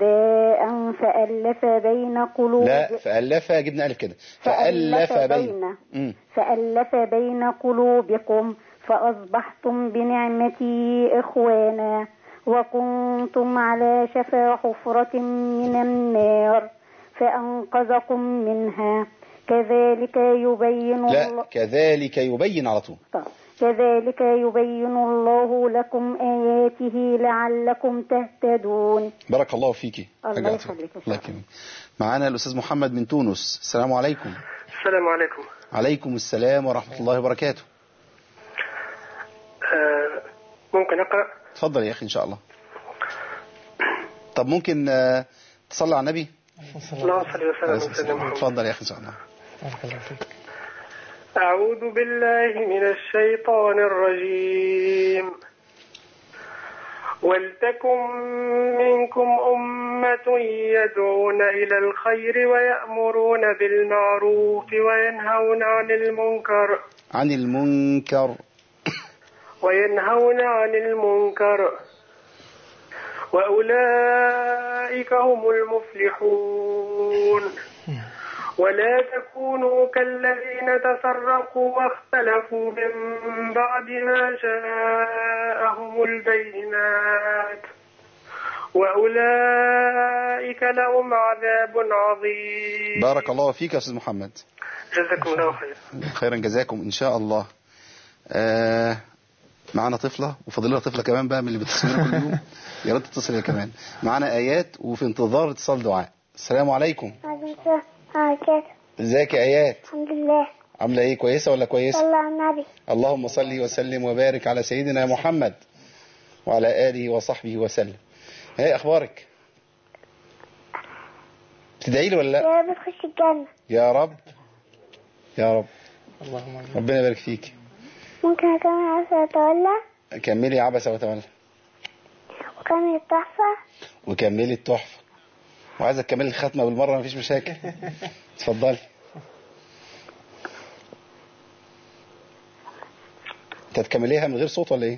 أعداء فألف بين قلوب لا فألف جبنا ألف كده فألف بين بين فألف بين قلوبكم فأصبحتم بنعمتي إخوانا وكنتم على شفا حفرة من النار فأنقذكم منها كذلك يبين لا الله كذلك يبين على طول. طب. كذلك يبين الله لكم آياته لعلكم تهتدون. بارك الله فيك. الله يخليك. الله يكرمك. معانا الأستاذ محمد من تونس. السلام عليكم. السلام عليكم. عليكم السلام ورحمة الله وبركاته. آه ممكن أقرأ؟ تفضل يا أخي إن شاء الله. طب ممكن آه تصلي على النبي؟ اللهم صل وسلم على سيدنا محمد. تفضل يا أخي إن شاء الله. أعوذ بالله من الشيطان الرجيم. ولتكن منكم أمة يدعون إلى الخير ويأمرون بالمعروف وينهون عن المنكر عن المنكر وينهون عن المنكر وأولئك هم المفلحون. ولا تكونوا كالذين تفرقوا واختلفوا من بعد ما جاءهم البينات وأولئك لهم عذاب عظيم. بارك الله فيك يا أستاذ محمد. جزاكم الله خير. خيرا جزاكم إن شاء الله. آه معنا طفلة وفضلها طفلة كمان بقى من اللي بتصلنا كل يوم. يا ريت تتصل كمان. معنا آيات وفي انتظار اتصال دعاء. السلام عليكم. وبركاته. ازيك يا آيات؟ الحمد لله. عاملة ايه؟ كويسة ولا كويسة؟ صلى على النبي. اللهم صل وسلم وبارك على سيدنا محمد وعلى آله وصحبه وسلم. ايه اخبارك؟ تدعي لي ولا لا؟ يا رب تخش الجنة. يا رب يا رب. اللهم ربنا يبارك فيك. ممكن اكمل عبس وتولى؟ كملي عبس وتولى. وكمل التحفة. وكملي التحفة. وعايزة تكملي الختمة بالمرة مفيش مشاكل. اتفضلي. انت هتكمليها من غير صوت ولا ايه؟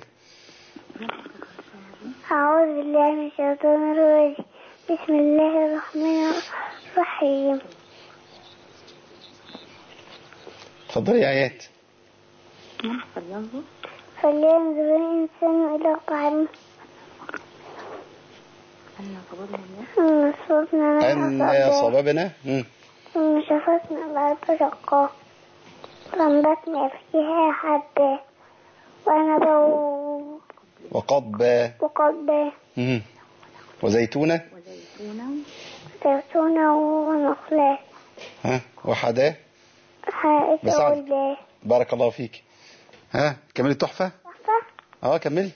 أعوذ بالله من الشيطان الرجيم. بسم الله الرحمن الرحيم. اتفضلي يا آيات. فلينظر الإنسان إلى طعامه أن صببنا أن صببنا ثم شفطنا الأرض شقا فأنبتنا فيها حبا وعنبا وقضبا وقضبا وزيتونا زيتونا ونخلا ها وحدا حائط. بارك الله فيك. ها كملي التحفة. اه كملي.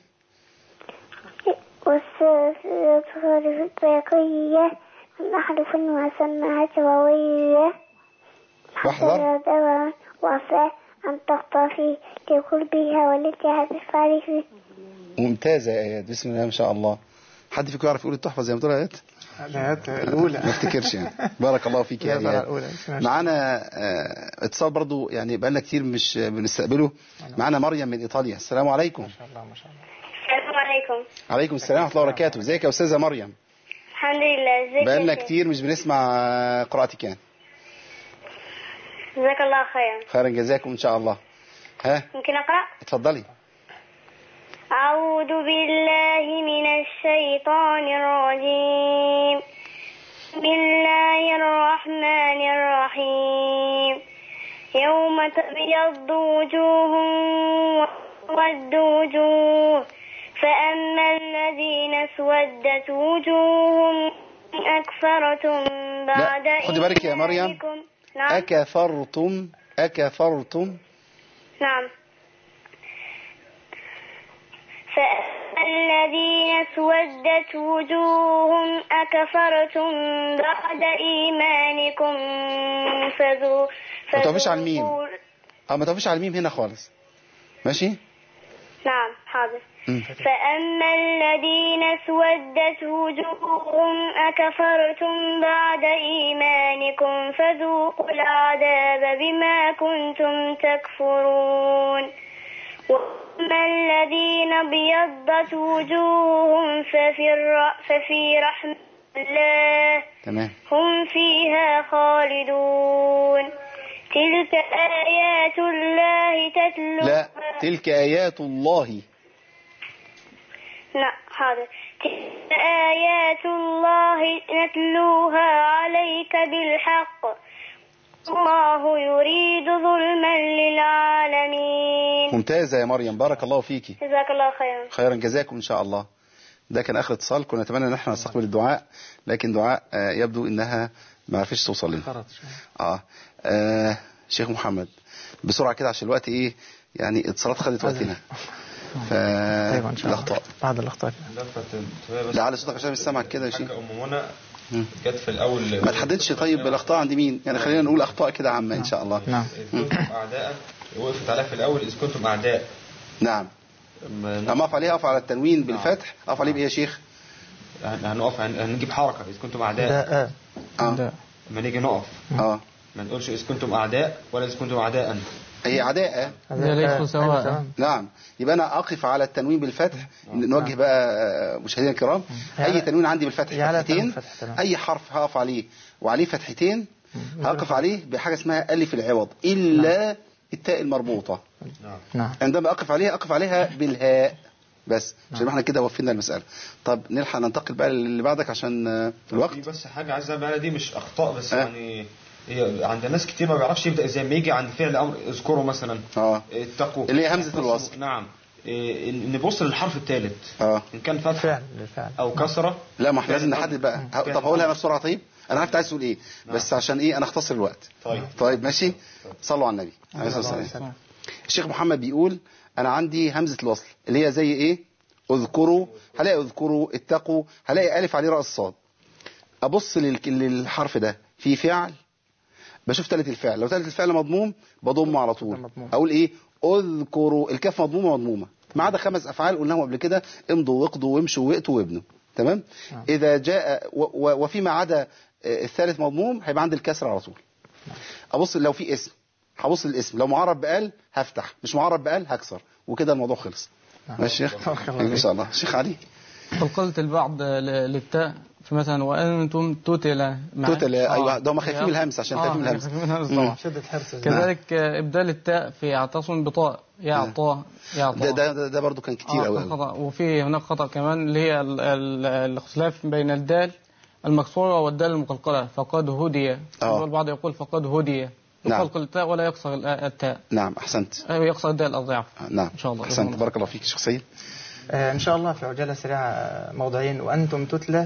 والصفر في الباقية الأحرف المسمى هوية واحذر وعسى أن تخطفي لقربها والتي هتفعلي فيه. ممتازة يا آيات. بسم الله ما شاء الله. حد فيكم يعرف يقول التحفة زي ما تقول آيات؟ الآيات الأولى ما افتكرش يعني. بارك الله فيك يا آيات. معانا اتصال برضو يعني بقالنا كتير مش بنستقبله. معانا مريم من إيطاليا. السلام عليكم. ما شاء الله ما شاء الله. السلام عليكم. عليكم السلام ورحمة الله وبركاته. ازيك يا أستاذة مريم؟ الحمد لله. ازيك؟ بقالنا كتير مش بنسمع قراءتك يعني. جزاك الله خيرا. خيرا جزاكم إن شاء الله. ها ممكن أقرأ؟ اتفضلي. أعوذ بالله من الشيطان الرجيم. بسم الله الرحمن الرحيم. يوم تبيض وجوه وتسود وجوه فأما الذين اسودت وجوههم أكفرتم بعد لا خدي بالك يا مريم. نعم. أكفرتم أكفرتم. نعم. فأما الذين اسودت وجوههم أكفرتم بعد إيمانكم فذو ما توقفيش على الميم. اه ما توقفيش على الميم هنا خالص. ماشي. نعم حاضر. م. فأما الذين اسودت وجوههم أكفرتم بعد إيمانكم فذوقوا العذاب بما كنتم تكفرون. وأما الذين ابيضت وجوههم ففي, الر... ففي رحمة الله تمام. هم فيها خالدون. تلك آيات الله تتلو. لا تلك آيات الله. لا حاضر. تلك آيات الله نتلوها عليك بالحق الله يريد ظلما للعالمين. ممتازة يا مريم. بارك الله فيكي. جزاك الله خيرا. خيرا جزاكم إن شاء الله. ده كان آخر اتصال. كنا نتمنى ان احنا نستقبل الدعاء لكن دعاء يبدو انها ما عرفتش توصل لنا. آه. آه شيخ محمد بسرعة كده عشان الوقت ايه يعني اتصالات خدت وقتنا. ف طيب ان شاء الله الاخطاء بعد الاخطاء ده على صوتك عشان مش سامعك كده يا شيخ. ام منى جت في الاول ما تحددش طيب الاخطاء عند مين يعني، خلينا نقول اخطاء كده عامه ان شاء الله. نعم. إذ كنتم اعداء وقفت عليها في الاول إذ كنتم اعداء. نعم. لما اقف عليها اقف على التنوين بالفتح اقف عليه بايه يا شيخ؟ هنقف هنجيب حركه إذ كنتم اعداء. اه اه لما نيجي نقف اه ما نقولش إذ كنتم اعداء ولا إذ كنتم اعداء. هي عداء. ليسوا سواء. نعم. يبقى انا اقف على التنوين بالفتح. نوجه بقى مشاهدينا الكرام اي تنوين عندي بالفتح فتحتين، اي حرف هقف عليه وعليه فتحتين هقف عليه بحاجه اسمها الف العوض الا التاء المربوطه. نعم. عندما اقف عليها اقف عليها بالهاء بس عشان احنا كده وفينا المساله. طب نلحق ننتقل بقى اللي بعدك عشان الوقت. في بس حاجه عايز اقولها دي مش اخطاء بس أه؟ يعني هي عند ناس كتير ما بيعرفش يبدا ازاي ما يجي عند فعل امر اذكروا مثلا اه اتقوا اللي هي همزه الوصل. نعم. إيه نبص للحرف الثالث اه ان كان فتحه او كسره. لا ما احنا لازم نحدد بقى. طب هقولها انا بسرعه. طيب انا عارف عايز تقول ايه بس عشان ايه انا اختصر الوقت. طيب طيب ماشي. صلوا على النبي عليه الصلاه والسلام. الشيخ محمد بيقول انا عندي همزه الوصل اللي هي زي ايه؟ اذكروا، هلاقي اذكروا، اتقوا، هلاقي الف عليه راس صاد. ابص للحرف ده في فعل بشوف ثالث الفعل، لو ثالث الفعل مضموم بضمه على طول. اقول ايه؟ اذكروا. الكاف مضمومه مضمومه ما عدا خمس افعال قلناهم قبل كده: امضوا واقضوا وامشوا وائتوا وابنوا. تمام. آه. اذا جاء وفيما عدا الثالث مضموم هيبقى عندي الكسر على طول. ابص لو في اسم هبص للاسم، لو معرب بقال هفتح، مش معرب بقال هكسر، وكده الموضوع خلص. ماشي يا شيخ ان شاء الله. شيخ علي قلت البعض للتاء في مثلا وانتم تتلى تتلى. آه. ايوه ده هم خايفين من الهمس عشان خايفين من الهمس طبعا شده حرص. كذلك ابدال التاء في اعتصم بطاء يعطى يعطى ده ده ده برضه كان كتير قوي. آه خطا. وفي هناك خطا كمان اللي هي الاختلاف بين الدال المكسوره والدال المقلقله. فقد هدي. آه. البعض يقول فقد هدي يقلق نعم. التاء ولا يقصر التاء. نعم احسنت. ايوه يقصر الدال الضعف. نعم ان شاء الله. احسنت بارك الله فيك شيخ سيد. آه ان شاء الله في عجاله سريعه موضعين. وانتم تتلى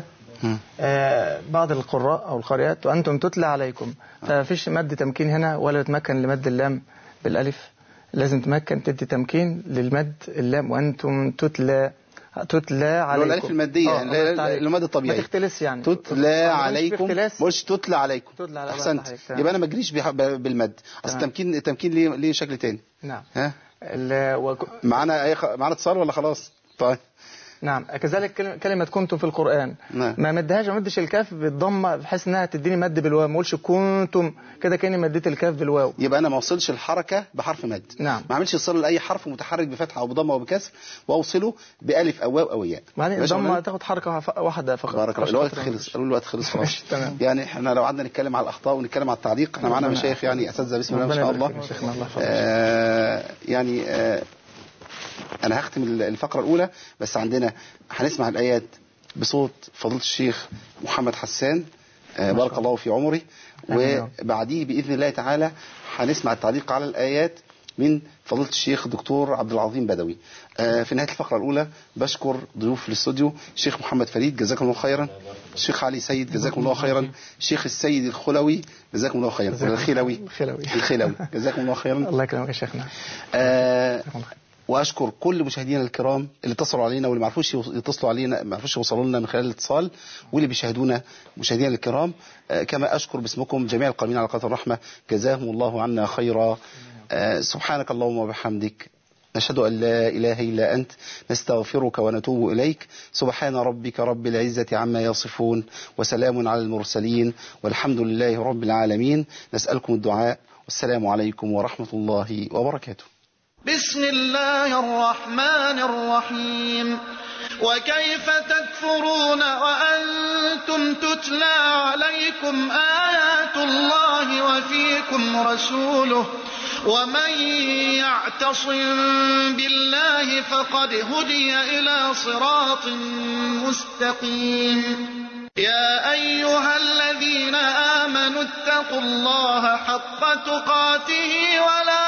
آه بعض القراء او القارئات وانتم تتلى عليكم، ففيش مد تمكين هنا ولا يتمكن لمد اللام بالالف، لازم تمكن تدي تمكين للمد اللام. وانتم تتلى تتلى عليكم الالف الماديه المد الطبيعي ما تختلس يعني تتلى عليكم مش تتلى عليكم. احسنت. يبقى انا ما اجريش بالمد. اصل التمكين التمكين ليه ليه شكل تاني. نعم. ها وك... معانا اي خ... معانا اتصال ولا خلاص؟ طيب نعم. كذلك كلمة كنتم في القرآن نعم. ما مدهاش ما مدش الكاف بالضمة بحيث انها تديني مد بالواو، ما اقولش كنتم كده كاني مديت الكاف بالواو. يبقى انا ما اوصلش الحركة بحرف مد. نعم. ما اعملش اصل لاي حرف متحرك بفتحة او بضمة او بكسر واوصله بالف او واو او ياء. بعدين الضمة تاخد حركة واحدة فقط. بارك الله. الوقت خلص. قالوا الوقت خلص خلاص. تمام. يعني احنا لو قعدنا نتكلم على الاخطاء ونتكلم على التعليق احنا معانا مشايخ يعني اساتذه بسم الله ما شاء الله. آه يعني آه أنا هختم الفقرة الأولى بس عندنا هنسمع الآيات بصوت فضيلة الشيخ محمد حسان بارك الله في عمره، وبعديه بإذن الله تعالى هنسمع التعليق على الآيات من فضيلة الشيخ دكتور عبد العظيم بدوي. في نهاية الفقرة الأولى بشكر ضيوف الاستوديو الشيخ محمد فريد جزاكم الله خيرا، الشيخ علي سيد جزاكم الله خيرا، الشيخ السيد الخلوي جزاكم الله خيرا، الخلوي الخلوي جزاكم الله خيرا. الله يكرمك يا شيخنا. آه واشكر كل مشاهدينا الكرام اللي اتصلوا علينا واللي ما عرفوش يتصلوا علينا ما عرفوش يوصلوا لنا من خلال الاتصال واللي بيشاهدونا مشاهدينا الكرام. آه كما اشكر باسمكم جميع القائمين على قناه الرحمه جزاهم الله عنا خيرا. آه سبحانك اللهم وبحمدك نشهد ان لا اله الا انت نستغفرك ونتوب اليك. سبحان ربك رب العزه عما يصفون وسلام على المرسلين والحمد لله رب العالمين. نسالكم الدعاء والسلام عليكم ورحمه الله وبركاته. بسم الله الرحمن الرحيم. وكيف تكفرون وأنتم تتلى عليكم آيات الله وفيكم رسوله ومن يعتصم بالله فقد هدي إلى صراط مستقيم. يا أيها الذين آمنوا اتقوا الله حق تقاته ولا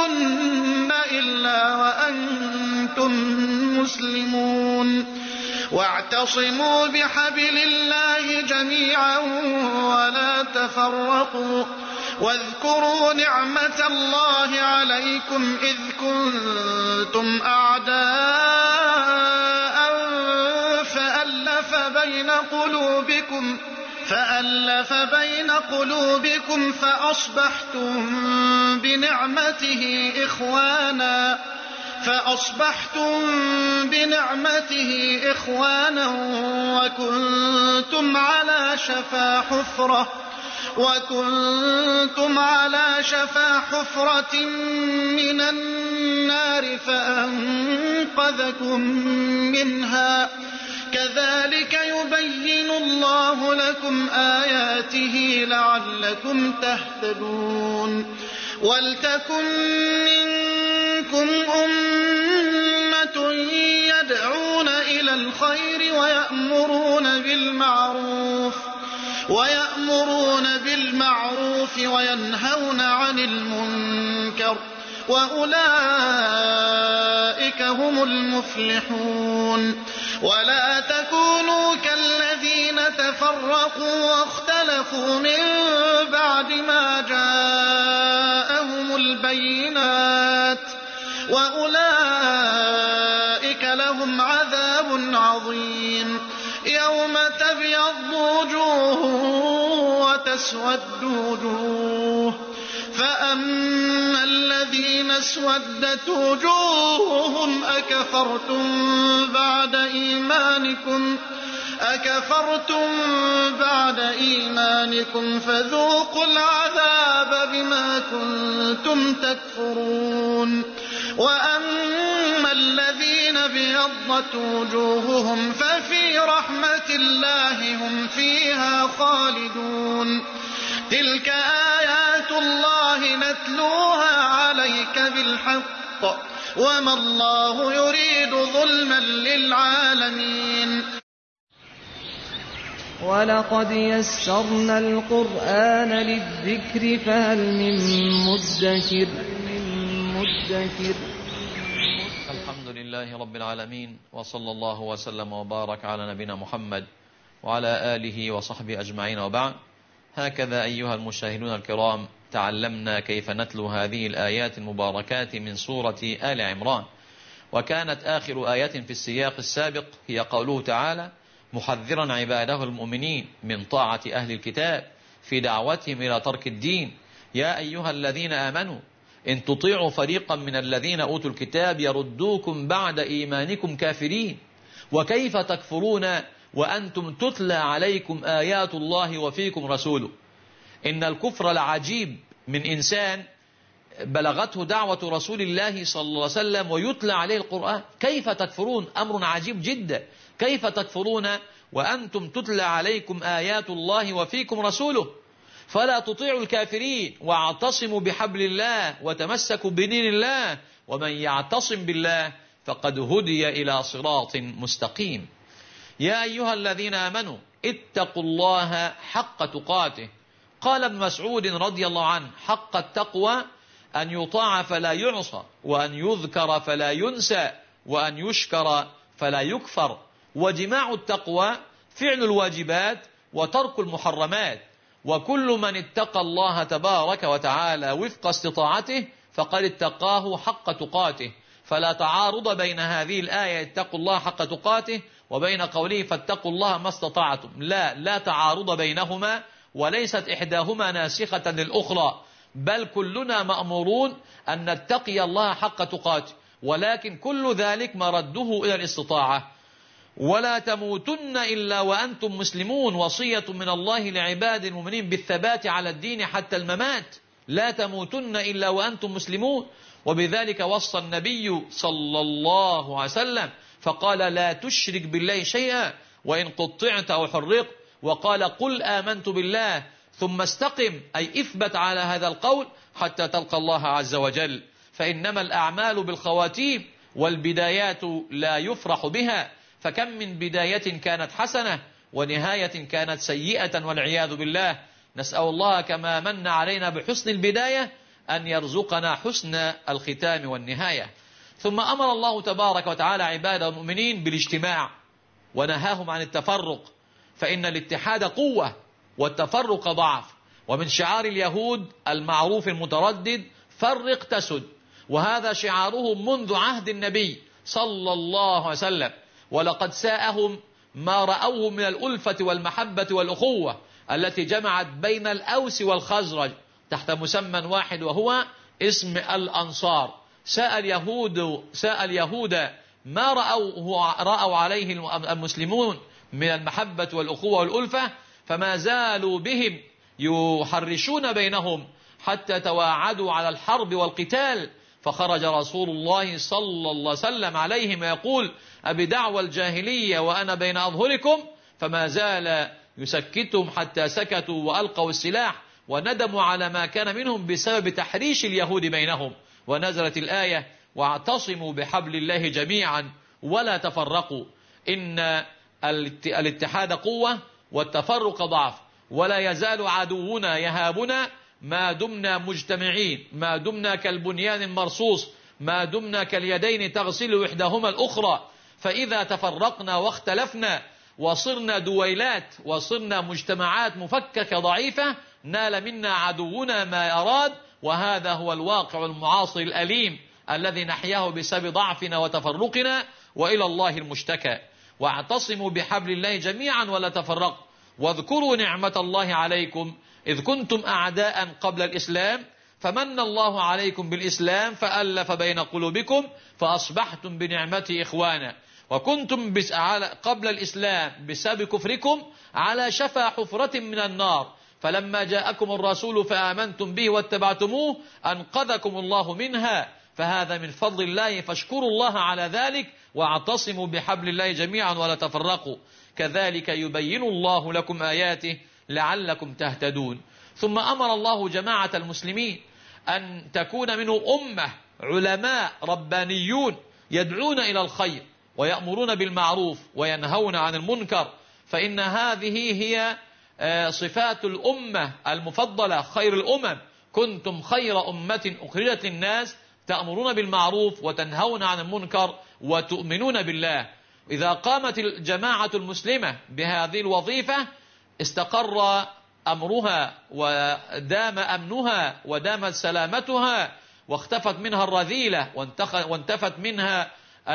تموتن إلا وأنتم مسلمون. واعتصموا بحبل الله جميعا ولا تفرقوا واذكروا نعمة الله عليكم إذ كنتم أعداء فألف بين قلوبكم فألف بين قلوبكم فأصبحتم بنعمته إخوانا فأصبحتم بنعمته إخوانا وكنتم على شفا حفرة وكنتم على شفا حفرة من النار فأنقذكم منها كذلك يبين الله لكم آياته لعلكم تهتدون ولتكن منكم أمة يدعون إلى الخير ويأمرون بالمعروف ويأمرون بالمعروف وينهون عن المنكر وأولئك هم المفلحون ولا تكونوا كالذين تفرقوا واختلفوا من بعد ما جاءهم البينات وأولئك لهم عذاب عظيم يوم تبيض وجوه وتسود وجوه فأما الذين اسودت وجوههم أكفرتم بعد إيمانكم أكفرتم بعد إيمانكم فذوقوا العذاب بما كنتم تكفرون وأما الذين ابيضت وجوههم ففي رحمة الله هم فيها خالدون تلك آيات الله نتلوها عليك بالحق وما الله يريد ظلما للعالمين ولقد يسرنا القرآن للذكر فهل من مدكر مدكر الحمد لله رب العالمين وصلى الله وسلم وبارك على نبينا محمد وعلى آله وصحبه أجمعين وبعد. هكذا أيها المشاهدون الكرام تعلمنا كيف نتلو هذه الآيات المباركات من سورة آل عمران، وكانت آخر آيات في السياق السابق هي قوله تعالى محذرا عباده المؤمنين من طاعة أهل الكتاب في دعوتهم إلى ترك الدين يا أيها الذين آمنوا إن تطيعوا فريقا من الذين أوتوا الكتاب يردوكم بعد إيمانكم كافرين وكيف تكفرون وأنتم تتلى عليكم آيات الله وفيكم رسوله. إن الكفر العجيب من إنسان بلغته دعوة رسول الله صلى الله عليه وسلم ويتلى عليه القرآن، كيف تكفرون؟ أمر عجيب جدا، كيف تكفرون وأنتم تتلى عليكم آيات الله وفيكم رسوله؟ فلا تطيعوا الكافرين واعتصموا بحبل الله وتمسكوا بدين الله، ومن يعتصم بالله فقد هدي إلى صراط مستقيم. يا أيها الذين آمنوا اتقوا الله حق تقاته. قال ابن مسعود رضي الله عنه حق التقوى أن يطاع فلا يعصى وأن يذكر فلا ينسى وأن يشكر فلا يكفر. وجماع التقوى فعل الواجبات وترك المحرمات، وكل من اتقى الله تبارك وتعالى وفق استطاعته فقد اتقاه حق تقاته. فلا تعارض بين هذه الآية اتقوا الله حق تقاته وبين قوله فاتقوا الله ما استطعتم، لا لا تعارض بينهما، وليست إحداهما ناسخة للأخرى، بل كلنا مأمورون أن نتقي الله حق تقاته، ولكن كل ذلك مرده إلى الاستطاعة. ولا تموتن إلا وأنتم مسلمون، وصية من الله لعباد المؤمنين بالثبات على الدين حتى الممات. لا تموتن إلا وأنتم مسلمون. وبذلك وصى النبي صلى الله عليه وسلم فقال لا تشرك بالله شيئا وإن قطعت أو حرقت، وقال قل آمنت بالله ثم استقم، أي اثبت على هذا القول حتى تلقى الله عز وجل. فإنما الأعمال بالخواتيم والبدايات لا يفرح بها، فكم من بداية كانت حسنة ونهاية كانت سيئة والعياذ بالله. نسأل الله كما من علينا بحسن البداية أن يرزقنا حسن الختام والنهاية. ثم أمر الله تبارك وتعالى عباد المؤمنين بالاجتماع ونهاهم عن التفرق، فإن الاتحاد قوة والتفرق ضعف. ومن شعار اليهود المعروف المتردد فرق تسد، وهذا شعارهم منذ عهد النبي صلى الله عليه وسلم. ولقد ساءهم ما رأوه من الألفة والمحبة والأخوة التي جمعت بين الأوس والخزرج تحت مسمى واحد وهو اسم الأنصار. ساء اليهود ساء اليهود ما رأوه رأوا عليه المسلمون من المحبة والأخوة والألفة، فما زالوا بهم يحرشون بينهم حتى تواعدوا على الحرب والقتال. فخرج رسول الله صلى الله عليه وسلم عليهم ويقول: أبدعوى الجاهلية وأنا بين أظهركم، فما زال يسكتهم حتى سكتوا وألقوا السلاح وندموا على ما كان منهم بسبب تحريش اليهود بينهم. ونزلت الآية: واعتصموا بحبل الله جميعا ولا تفرقوا. إن الاتحاد قوة والتفرق ضعف، ولا يزال عدونا يهابنا ما دمنا مجتمعين، ما دمنا كالبنيان المرصوص، ما دمنا كاليدين تغسل إحداهما الأخرى. فإذا تفرقنا واختلفنا وصرنا دويلات وصرنا مجتمعات مفككة ضعيفة نال منا عدونا ما أراد، وهذا هو الواقع المعاصر الأليم الذي نحياه بسبب ضعفنا وتفرقنا، وإلى الله المشتكى. واعتصموا بحبل الله جميعا ولا تفرقوا، واذكروا نعمة الله عليكم إذ كنتم أعداء قبل الإسلام فمن الله عليكم بالإسلام فألف بين قلوبكم فأصبحتم بنعمته إخوانا، وكنتم قبل الإسلام بسبب كفركم على شفا حفرة من النار، فلما جاءكم الرسول فآمنتم به واتبعتموه أنقذكم الله منها، فهذا من فضل الله فاشكروا الله على ذلك، واعتصموا بحبل الله جميعا ولا تفرقوا، كذلك يبين الله لكم آياته لعلكم تهتدون. ثم أمر الله جماعة المسلمين أن تكون منه أمة علماء ربانيون يدعون إلى الخير ويأمرون بالمعروف وينهون عن المنكر، فإن هذه هي صفات الأمة المفضلة خير الأمم. كنتم خير أمة أخرجت للناس تأمرون بالمعروف وتنهون عن المنكر وتؤمنون بالله. إذا قامت الجماعة المسلمة بهذه الوظيفة استقر أمرها ودام أمنها ودامت سلامتها واختفت منها الرذيلة وانتفت منها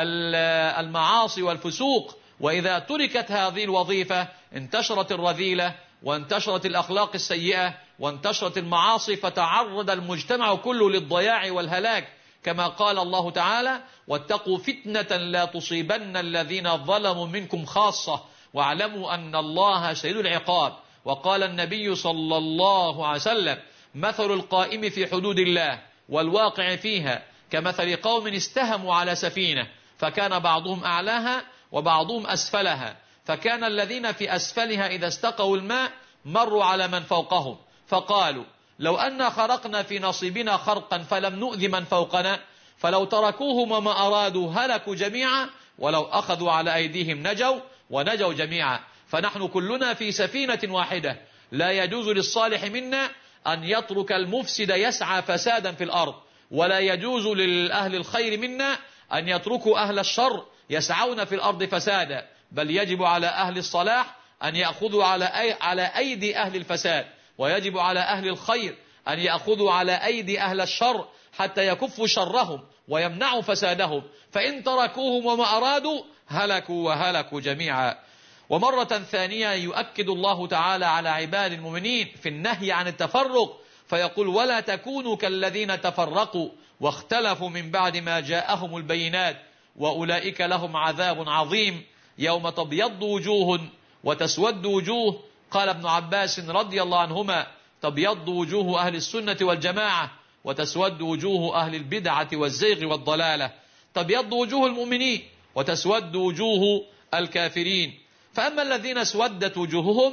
المعاصي والفسوق. وإذا تركت هذه الوظيفة انتشرت الرذيلة وانتشرت الأخلاق السيئة وانتشرت المعاصي، فتعرض المجتمع كله للضياع والهلاك، كما قال الله تعالى: واتقوا فتنة لا تصيبن الذين ظلموا منكم خاصة واعلموا أن الله شديد العقاب. وقال النبي صلى الله عليه وسلم: مثل القائم في حدود الله والواقع فيها كمثل قوم استهموا على سفينة فكان بعضهم أعلاها وبعضهم أسفلها، فكان الذين في أسفلها إذا استقوا الماء مروا على من فوقهم فقالوا: لو أن خرقنا في نصيبنا خرقا فلم نؤذي من فوقنا، فلو تركوهم وما أرادوا هلكوا جميعا، ولو أخذوا على أيديهم نجوا ونجوا جميعا. فنحن كلنا في سفينة واحدة، لا يجوز للصالح منا أن يترك المفسد يسعى فسادا في الأرض، ولا يجوز للأهل الخير منا أن يتركوا أهل الشر يسعون في الأرض فسادا، بل يجب على أهل الصلاح أن يأخذوا على أي على أيدي أهل الفساد، ويجب على أهل الخير أن يأخذوا على أيدي أهل الشر حتى يكفوا شرهم ويمنعوا فسادهم، فإن تركوهم وما أرادوا هلكوا وهلكوا جميعا. ومرة ثانية يؤكد الله تعالى على عباد المؤمنين في النهي عن التفرق فيقول: ولا تكونوا كالذين تفرقوا واختلفوا من بعد ما جاءهم البينات وأولئك لهم عذاب عظيم يوم تبيض وجوه وتسود وجوه. قال ابن عباس رضي الله عنهما: تبيض وجوه أهل السنة والجماعة وتسود وجوه أهل البدعة والزيغ والضلالة. تبيض وجوه المؤمنين وتسود وجوه الكافرين. فأما الذين اسودت وجوههم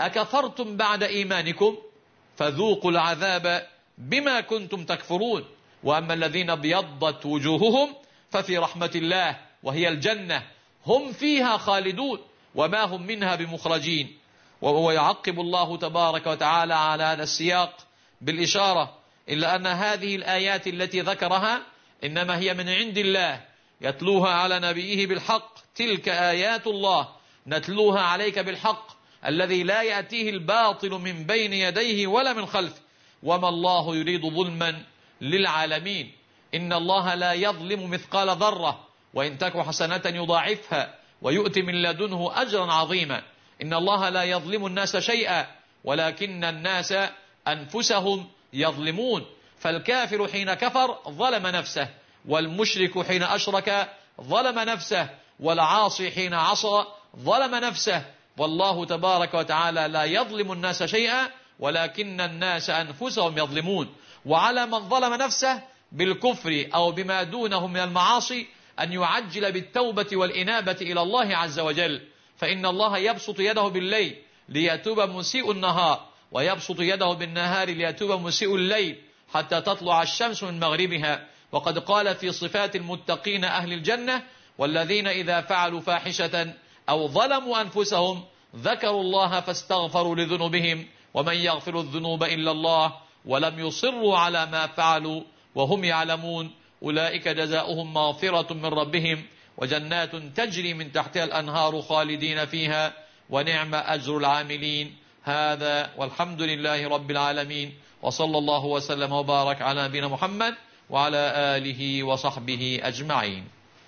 أكفرتم بعد إيمانكم فذوقوا العذاب بما كنتم تكفرون، وأما الذين ابيضت وجوههم ففي رحمة الله وهي الجنة هم فيها خالدون وما هم منها بمخرجين. وهو يعقب الله تبارك وتعالى على هذا السياق بالإشارة إلا أن هذه الآيات التي ذكرها إنما هي من عند الله يتلوها على نبيه بالحق، تلك آيات الله نتلوها عليك بالحق الذي لا يأتيه الباطل من بين يديه ولا من خلفه وما الله يريد ظلما للعالمين. إن الله لا يظلم مثقال ذرة وإن تك حسنة يضاعفها ويؤتي من لدنه أجرا عظيما. إن الله لا يظلم الناس شيئا ولكن الناس أنفسهم يظلمون. فالكافر حين كفر ظلم نفسه، والمشرك حين أشرك ظلم نفسه، والعاصي حين عصى ظلم نفسه. والله تبارك وتعالى لا يظلم الناس شيئا ولكن الناس أنفسهم يظلمون. وعلى من ظلم نفسه بالكفر أو بما دونه من المعاصي أن يعجل بالتوبة والإنابة إلى الله عز وجل، فإن الله يبسط يده بالليل ليتوب مسيء النهار، ويبسط يده بالنهار ليتوب مسيء الليل حتى تطلع الشمس من مغربها. وقد قال في صفات المتقين أهل الجنة: والذين إذا فعلوا فاحشة أو ظلموا أنفسهم ذكروا الله فاستغفروا لذنوبهم ومن يغفر الذنوب إلا الله ولم يصروا على ما فعلوا وهم يعلمون أولئك جزاؤهم مغفرة من ربهم وجنات تجري من تحتها الأنهار خالدين فيها ونعم أجر العاملين. هذا والحمد لله رب العالمين، وصلى الله وسلم وبارك على نبينا محمد وعلى آله وصحبه أجمعين.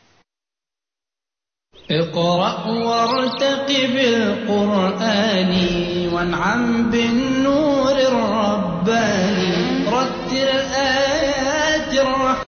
اقرأ وارتقب القرآن وانعم بالنور الرباني.